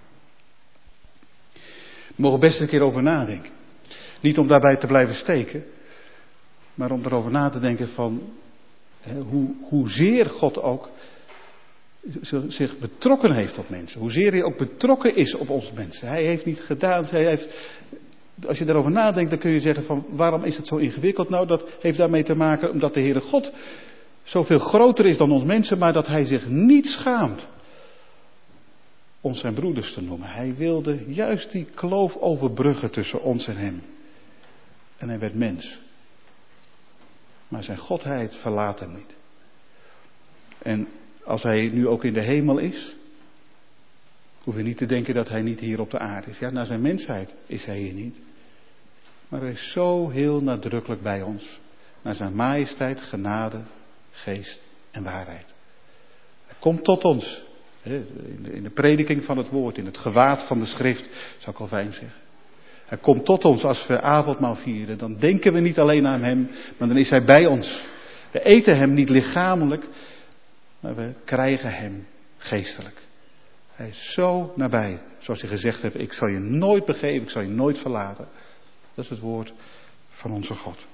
We mogen best een keer over nadenken. Niet om daarbij te blijven steken, maar om erover na te denken van hoezeer God ook zich betrokken heeft op mensen. Hoezeer hij ook betrokken is op ons mensen. Hij heeft niet gedaan, als je daarover nadenkt, dan kun je zeggen van waarom is het zo ingewikkeld? Nou, dat heeft daarmee te maken omdat de Heere God zoveel groter is dan ons mensen, maar dat hij zich niet schaamt ons zijn broeders te noemen. Hij wilde juist die kloof overbruggen tussen ons en hem. En hij werd mens. Maar zijn godheid verlaat hem niet. En als hij nu ook in de hemel is, hoef je niet te denken dat hij niet hier op de aarde is. Ja, naar zijn mensheid is hij hier niet. Maar hij is zo heel nadrukkelijk bij ons. Naar zijn majesteit, genade, geest en waarheid. Hij komt tot ons. In de prediking van het woord, in het gewaad van de schrift, zou ik al fijn zeggen. Hij komt tot ons als we avondmaal vieren. Dan denken we niet alleen aan hem, maar dan is hij bij ons. We eten hem niet lichamelijk, maar we krijgen hem geestelijk. Hij is zo nabij, zoals hij gezegd heeft, ik zal je nooit begeven, ik zal je nooit verlaten. Dat is het woord van onze God.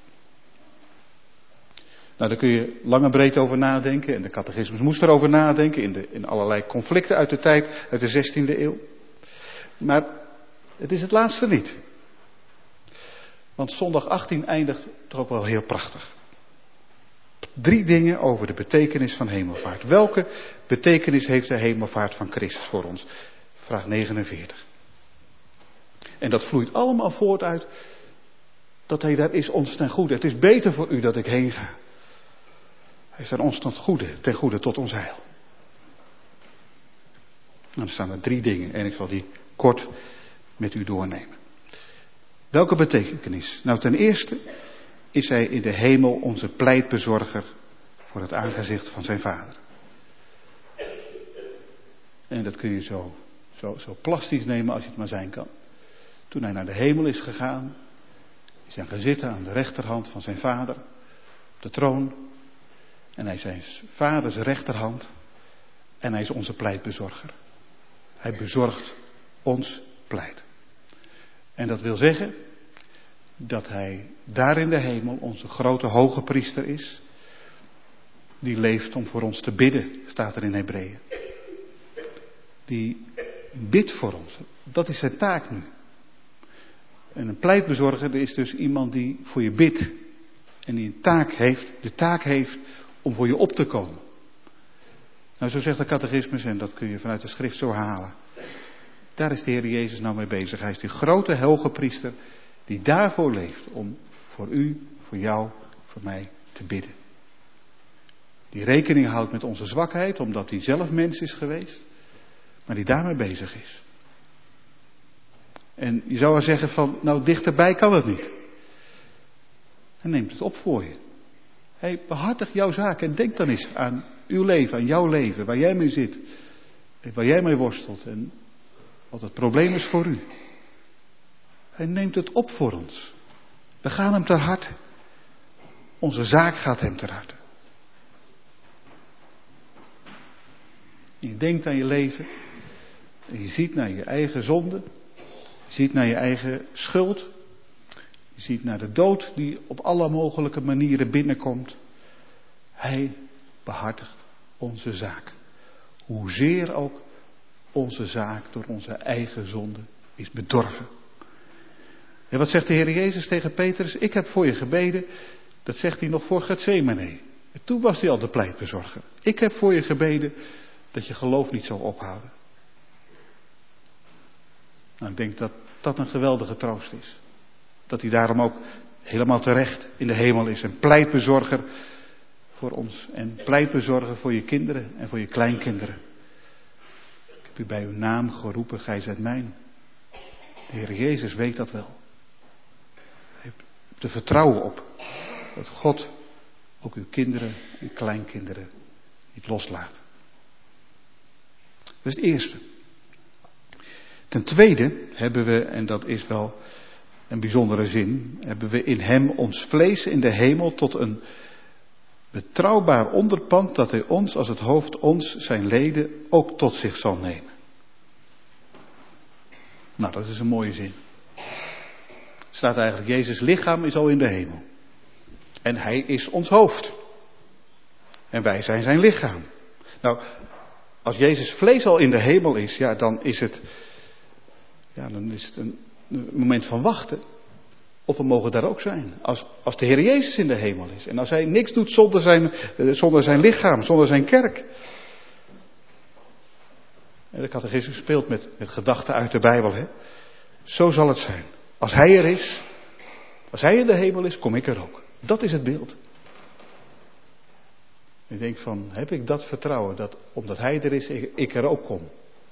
Nou, daar kun je lang en breed over nadenken. En de catechismus moest erover nadenken in allerlei conflicten uit de tijd, uit de 16e eeuw. Maar het is het laatste niet. Want zondag 18 eindigt toch ook wel heel prachtig. 3 dingen over de betekenis van hemelvaart. Welke betekenis heeft de hemelvaart van Christus voor ons? Vraag 49. En dat vloeit allemaal voort uit dat hij daar is ons ten goede. Het is beter voor u dat ik heen ga. Hij is aan ons ten goede tot ons heil. Dan staan er 3 dingen en ik zal die kort met u doornemen. Welke betekenis? Nou, ten eerste is hij in de hemel onze pleitbezorger voor het aangezicht van zijn Vader. En dat kun je zo plastisch nemen als je het maar zijn kan. Toen hij naar de hemel is gegaan, is hij gaan zitten aan de rechterhand van zijn Vader, op de troon. En hij is zijn Vaders rechterhand en hij is onze pleitbezorger. Hij bezorgt ons pleit. En dat wil zeggen dat hij daar in de hemel onze grote hoge priester is. Die leeft om voor ons te bidden, staat er in Hebreeën. Die bidt voor ons. Dat is zijn taak nu. En een pleitbezorger is dus iemand die voor je bidt. En die de taak heeft om voor je op te komen. Nou, zo zegt de catechismus, en dat kun je vanuit de schrift zo halen. Daar is de Heer Jezus nou mee bezig. Hij is die grote hoge priester die daarvoor leeft om voor u, voor jou, voor mij te bidden. Die rekening houdt met onze zwakheid, omdat hij zelf mens is geweest, maar die daarmee bezig is. En je zou wel zeggen van, nou dichterbij kan het niet. Hij neemt het op voor je. Hij behartigt jouw zaak en denk dan eens aan uw leven, aan jouw leven, waar jij mee zit. En waar jij mee worstelt en wat het probleem is voor u. Hij neemt het op voor ons. We gaan hem ter harte. Onze zaak gaat hem ter harte. Je denkt aan je leven en je ziet naar je eigen zonde. Je ziet naar je eigen schuld. Je ziet naar de dood die op alle mogelijke manieren binnenkomt. Hij behartigt onze zaak. Hoezeer ook onze zaak door onze eigen zonde is bedorven. En wat zegt de Heer Jezus tegen Petrus? Ik heb voor je gebeden. Dat zegt hij nog voor Getsemane. En toen was hij al de pleitbezorger. Ik heb voor je gebeden dat je geloof niet zou ophouden. Nou, ik denk dat dat een geweldige troost is. Dat hij daarom ook helemaal terecht in de hemel is. Een pleitbezorger voor ons. En pleitbezorger voor je kinderen en voor je kleinkinderen. Ik heb u bij uw naam geroepen, gij zijt mijn. De Heer Jezus weet dat wel. Hij heeft er vertrouwen op. Dat God ook uw kinderen en kleinkinderen niet loslaat. Dat is het eerste. Ten tweede hebben we, en dat is wel een bijzondere zin, hebben we in hem ons vlees in de hemel tot een Betrouwbaar onderpand dat hij ons als het hoofd, ons, zijn leden, ook tot zich zal nemen. Nou, dat is een mooie zin. Staat eigenlijk, Jezus' lichaam is al in de hemel. En hij is ons hoofd. En wij zijn zijn lichaam. Nou, als Jezus vlees al in de hemel is, ja, dan is het een moment van wachten. Of we mogen daar ook zijn. Als de Heer Jezus in de hemel is. En als hij niks doet zonder zijn lichaam, zonder zijn kerk. En de catechismus speelt met gedachten uit de Bijbel. Hè? Zo zal het zijn. Als hij er is, als hij in de hemel is, kom ik er ook. Dat is het beeld. Ik denk van, heb ik dat vertrouwen, dat omdat hij er is, ik er ook kom.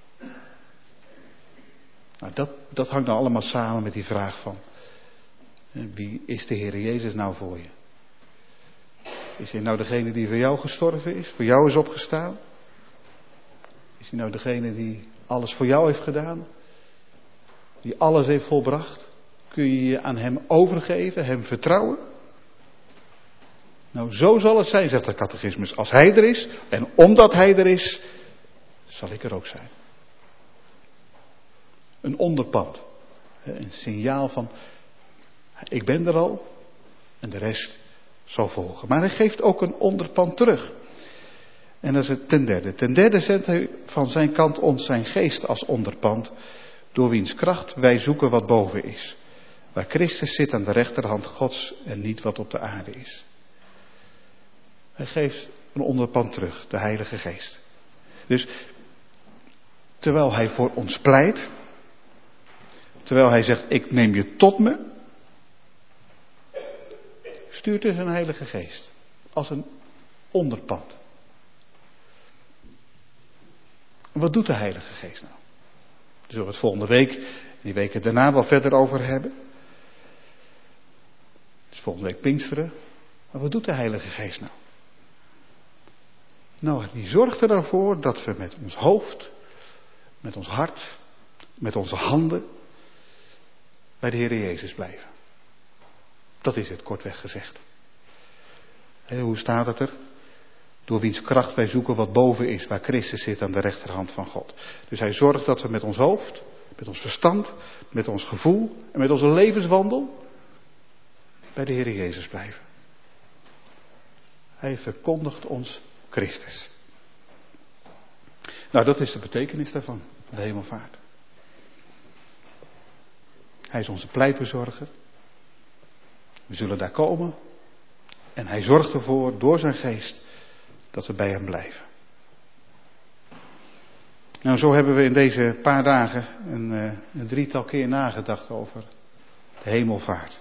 Nou, dat hangt nou allemaal samen met die vraag van, wie is de Heer Jezus nou voor je? Is hij nou degene die voor jou gestorven is, voor jou is opgestaan? Is hij nou degene die alles voor jou heeft gedaan? Die alles heeft volbracht? Kun je je aan hem overgeven, hem vertrouwen? Nou, zo zal het zijn, zegt de catechismus. Als hij er is, en omdat hij er is, zal ik er ook zijn. Een onderpand. Een signaal van, ik ben er al, en de rest zal volgen. Maar hij geeft ook een onderpand terug. En dat is het ten derde. Ten derde zendt hij van zijn kant ons zijn geest als onderpand, door wiens kracht wij zoeken wat boven is. Waar Christus zit aan de rechterhand Gods en niet wat op de aarde is. Hij geeft een onderpand terug, de Heilige Geest. Dus terwijl hij voor ons pleit, terwijl hij zegt, ik neem je tot me, stuurt hij zijn Heilige Geest als een onderpand. En wat doet de Heilige Geest nou? Daar zullen we het volgende week, die weken daarna wel verder over hebben. Het is volgende week Pinksteren. Maar wat doet de Heilige Geest nou? Nou, die zorgt er dan voor dat we met ons hoofd, met ons hart, met onze handen bij de Heer Jezus blijven. Dat is het kortweg gezegd. En hoe staat het er? Door wiens kracht wij zoeken wat boven is, waar Christus zit aan de rechterhand van God. Dus hij zorgt dat we met ons hoofd, met ons verstand, met ons gevoel en met onze levenswandel bij de Heer Jezus blijven. Hij verkondigt ons Christus. Nou, dat is de betekenis daarvan, de hemelvaart. Hij is onze pleitbezorger. We zullen daar komen. En hij zorgt ervoor, door zijn geest, dat we bij hem blijven. Nou, zo hebben we in deze paar dagen een drietal keer nagedacht over de hemelvaart.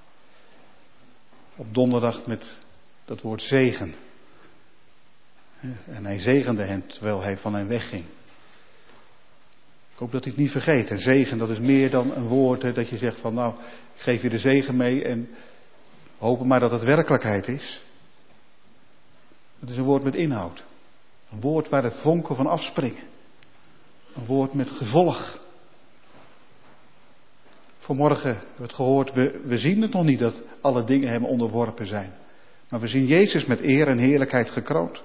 Op donderdag met dat woord zegen. En hij zegende hen terwijl hij van hen wegging. Ik hoop dat hij het niet vergeet. En zegen, dat is meer dan een woord dat je zegt van nou, ik geef je de zegen mee en hopen maar dat het werkelijkheid is. Het is een woord met inhoud. Een woord waar de vonken van afspringen. Een woord met gevolg. Vanmorgen hebben we het gehoord, we zien het nog niet dat alle dingen hem onderworpen zijn. Maar we zien Jezus met eer en heerlijkheid gekroond.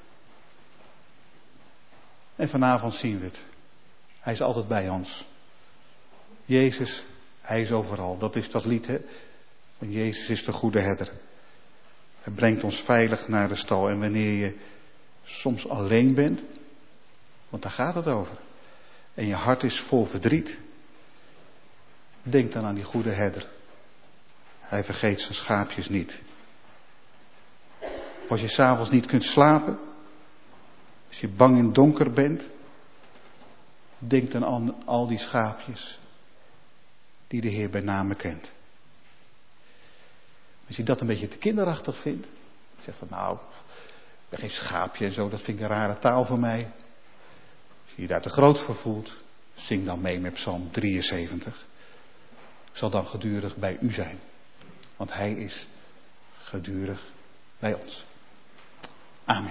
En vanavond zien we het. Hij is altijd bij ons. Jezus, hij is overal. Dat is dat lied, hè. Want Jezus is de goede herder. Hij brengt ons veilig naar de stal. En wanneer je soms alleen bent, want daar gaat het over. En je hart is vol verdriet. Denk dan aan die goede herder. Hij vergeet zijn schaapjes niet. Of als je 's avonds niet kunt slapen. Als je bang in het donker bent. Denk dan aan al die schaapjes. Die de Heer bij name kent. Als je dat een beetje te kinderachtig vindt. Zeg van nou, ik ben geen schaapje en zo. Dat vind ik een rare taal voor mij. Als je je daar te groot voor voelt. Zing dan mee met Psalm 73. Ik zal dan gedurig bij u zijn. Want hij is gedurig bij ons. Amen.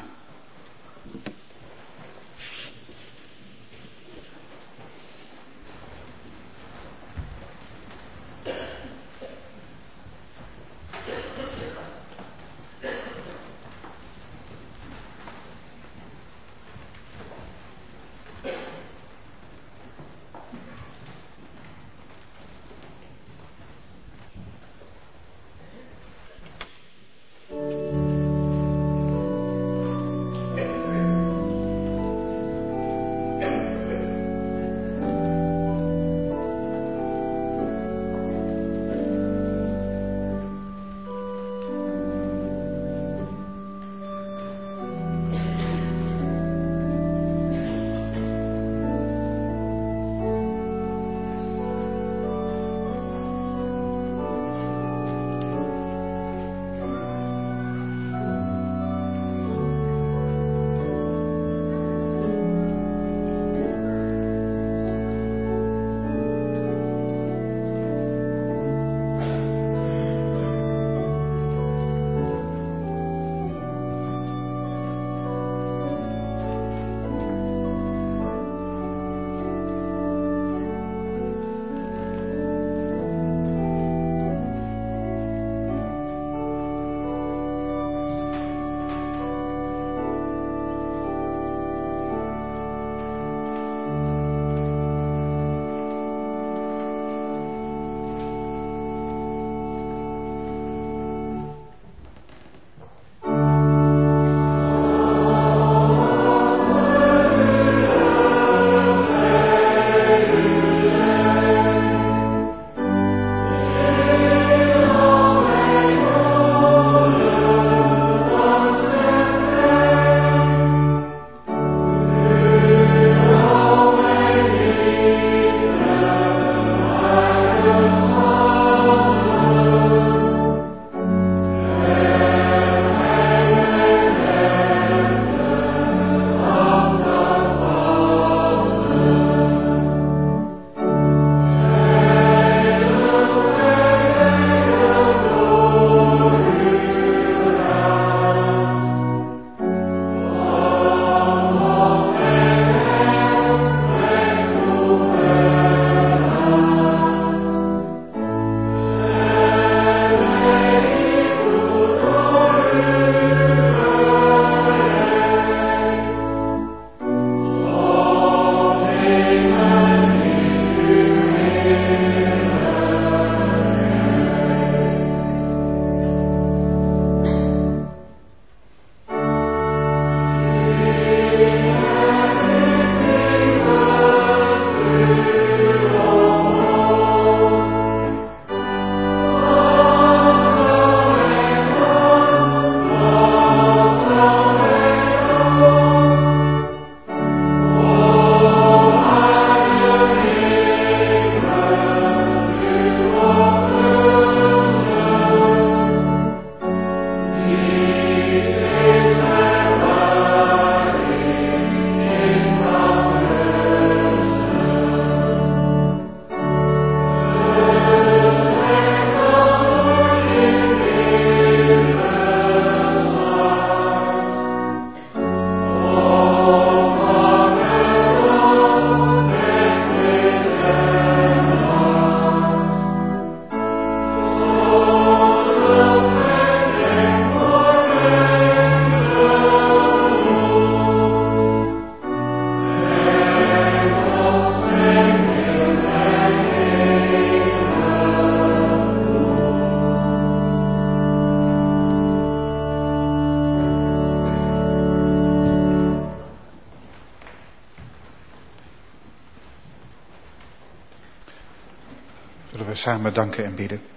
Zullen we samen danken en bidden.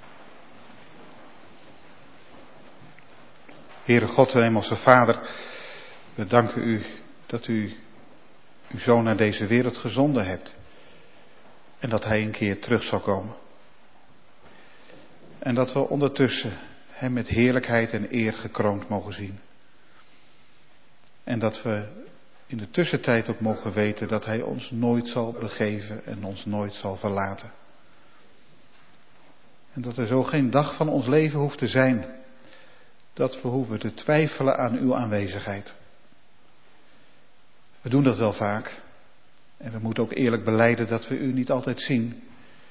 Heere God, de Hemelse Vader, we danken u dat u uw Zoon naar deze wereld gezonden hebt. En dat hij een keer terug zal komen. En dat we ondertussen hem met heerlijkheid en eer gekroond mogen zien. En dat we in de tussentijd ook mogen weten dat hij ons nooit zal begeven en ons nooit zal verlaten. En dat er zo geen dag van ons leven hoeft te zijn dat we hoeven te twijfelen aan uw aanwezigheid. We doen dat wel vaak. En we moeten ook eerlijk belijden dat we u niet altijd zien.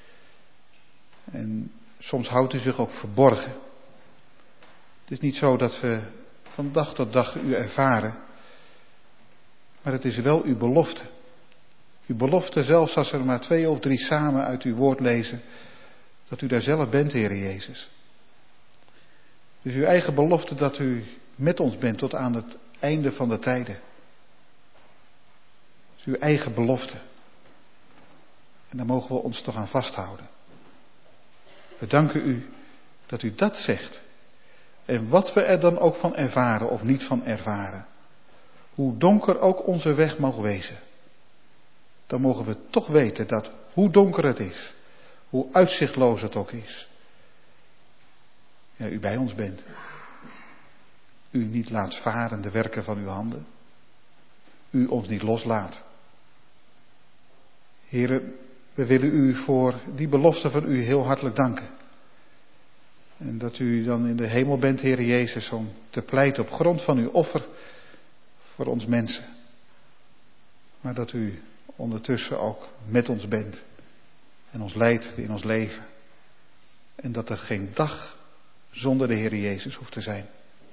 En soms houdt u zich ook verborgen. Het is niet zo dat we van dag tot dag u ervaren. Maar het is wel uw belofte. Uw belofte, zelfs als er maar 2 of 3 samen uit uw woord lezen, dat u daar zelf bent, Heere Jezus. Dus uw eigen belofte dat u met ons bent tot aan het einde van de tijden. Dat is uw eigen belofte. En daar mogen we ons toch aan vasthouden. We danken u dat u dat zegt. En wat we er dan ook van ervaren of niet van ervaren. Hoe donker ook onze weg mag wezen. Dan mogen we toch weten dat hoe donker het is. Hoe uitzichtloos het ook is. Ja, u bij ons bent. U niet laat varen de werken van uw handen. U ons niet loslaat. Heren, we willen u voor die belofte van u heel hartelijk danken. En dat u dan in de hemel bent, Heer Jezus, om te pleiten op grond van uw offer voor ons mensen. Maar dat u ondertussen ook met ons bent en ons leidt in ons leven. En dat er geen dag zonder de Heer Jezus hoeft te zijn.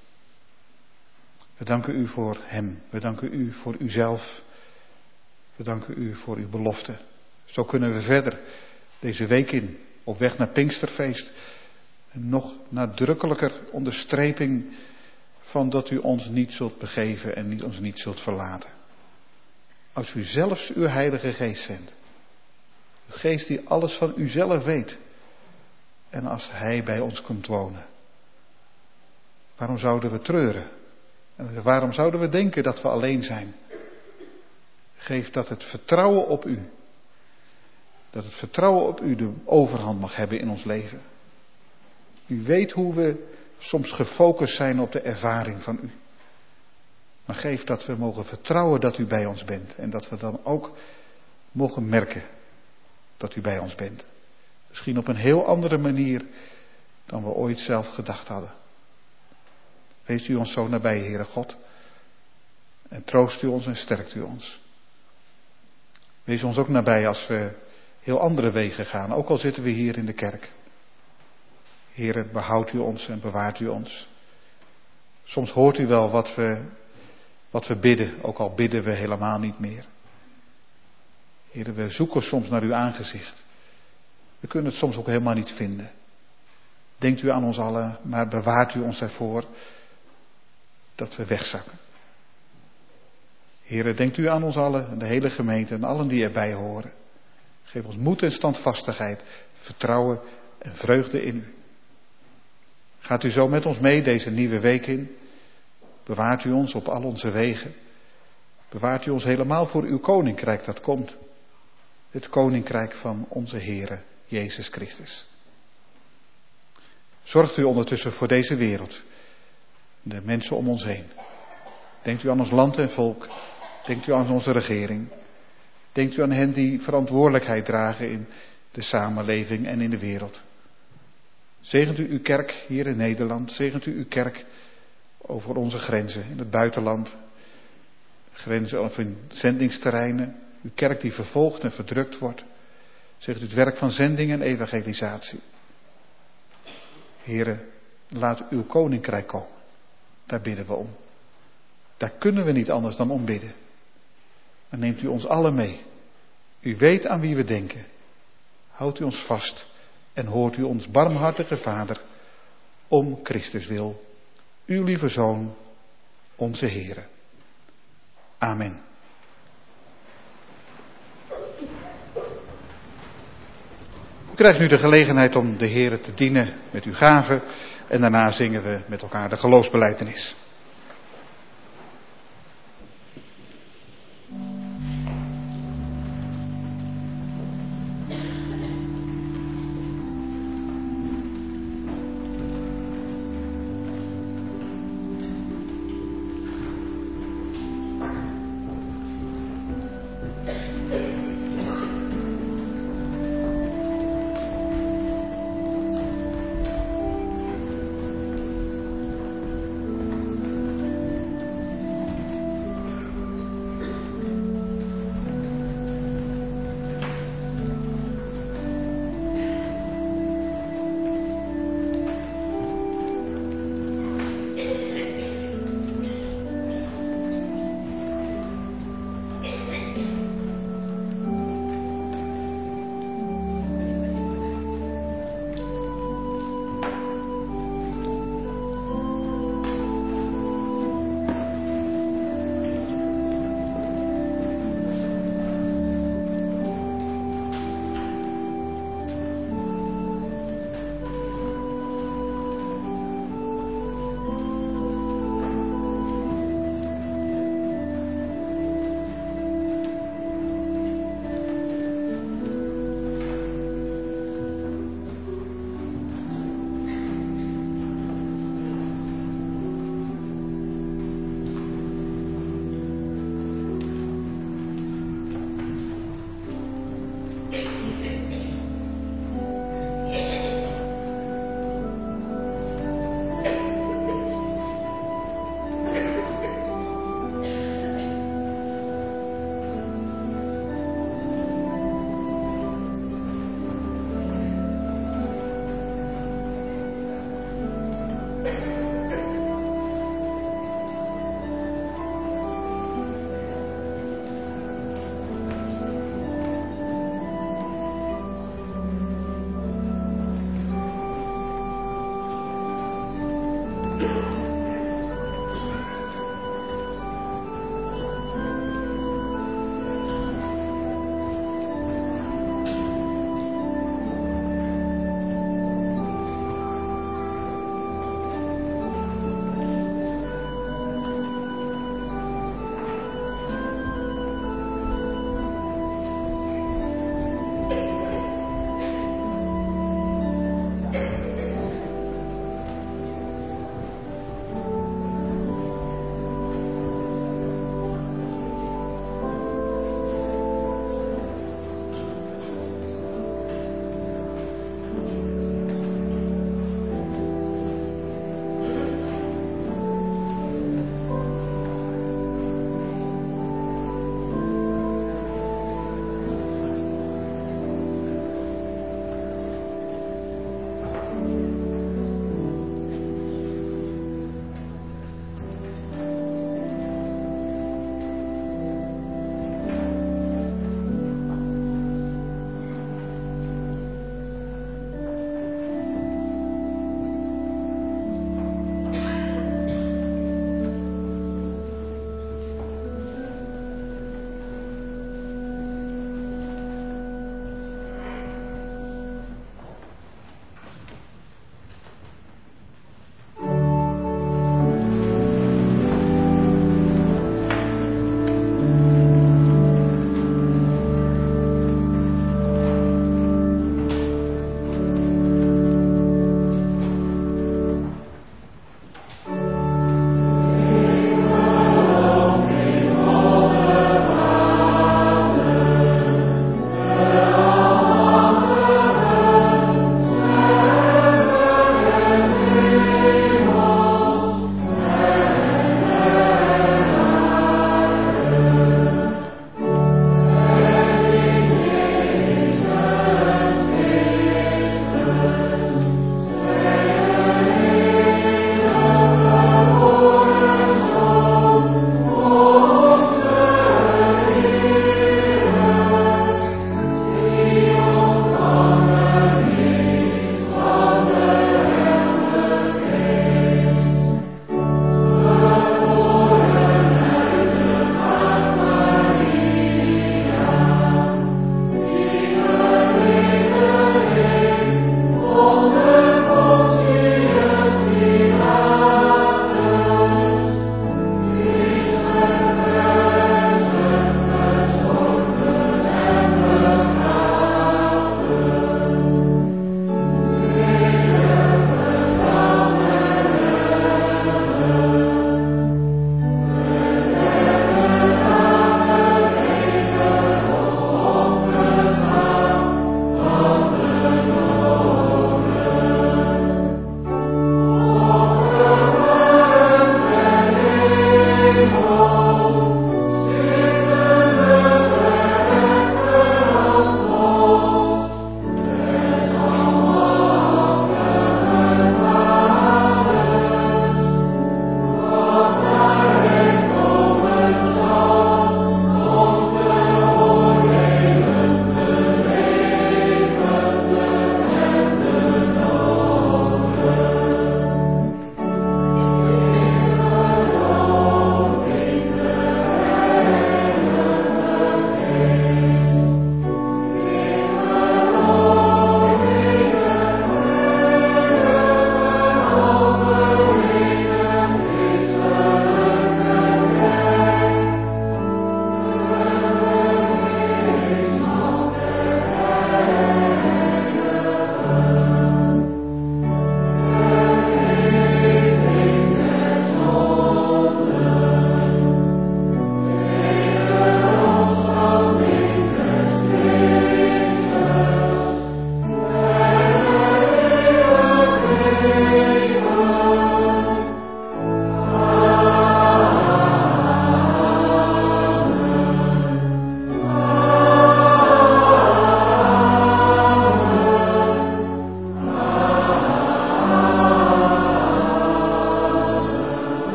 We danken u voor hem. We danken u voor uzelf. We danken u voor uw belofte. Zo kunnen we verder deze week in, op weg naar Pinksterfeest. En nog nadrukkelijker onderstreping van dat u ons niet zult begeven en ons niet zult verlaten. Als u zelfs uw Heilige Geest zendt. Uw Geest die alles van u zelf weet. En als hij bij ons komt wonen. Waarom zouden we treuren? En waarom zouden we denken dat we alleen zijn? Geef dat het vertrouwen op u. Dat het vertrouwen op u de overhand mag hebben in ons leven. U weet hoe we soms gefocust zijn op de ervaring van u. Maar geef dat we mogen vertrouwen dat u bij ons bent. En dat we dan ook mogen merken dat u bij ons bent. Misschien op een heel andere manier dan we ooit zelf gedacht hadden. Wees u ons zo nabij, Heere God. En troost u ons en sterkt u ons. Wees ons ook nabij als we heel andere wegen gaan. Ook al zitten we hier in de kerk. Heere, behoudt u ons en bewaart u ons. Soms hoort u wel wat we bidden. Ook al bidden we helemaal niet meer. Heere, we zoeken soms naar uw aangezicht. We kunnen het soms ook helemaal niet vinden. Denkt u aan ons allen, maar bewaart u ons ervoor dat we wegzakken. Heere, denkt u aan ons allen, en de hele gemeente en allen die erbij horen. Geef ons moed en standvastigheid, vertrouwen en vreugde in u. Gaat u zo met ons mee deze nieuwe week in. Bewaart u ons op al onze wegen. Bewaart u ons helemaal voor uw koninkrijk dat komt. Het koninkrijk van onze Heere Jezus Christus. Zorgt u ondertussen voor deze wereld. De mensen om ons heen. Denkt u aan ons land en volk. Denkt u aan onze regering. Denkt u aan hen die verantwoordelijkheid dragen in de samenleving en in de wereld. Zegent u uw kerk hier in Nederland. Zegent u uw kerk over onze grenzen in het buitenland. Grenzen of in zendingsterreinen. Uw kerk die vervolgd en verdrukt wordt. Zegent u het werk van zending en evangelisatie. Heere, laat uw koninkrijk komen. Daar bidden we om. Daar kunnen we niet anders dan om bidden. Maar neemt u ons allen mee. U weet aan wie we denken. Houdt u ons vast en hoort u ons barmhartige Vader om Christus wil. Uw lieve Zoon, onze Heere. Amen. krijgt nu de gelegenheid om de Heere te dienen met uw gaven. En daarna zingen we met elkaar de geloofsbelijdenis.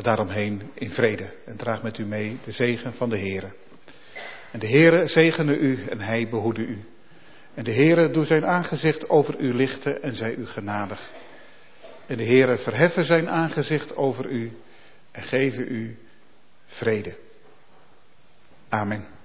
daaromheen in vrede. En draag met u mee de zegen van de Heere. En de Heere zegene u en hij behoede u. En de Heere doe zijn aangezicht over u lichten en zij u genadig. En de Heere verheffen zijn aangezicht over u en geven u vrede. Amen.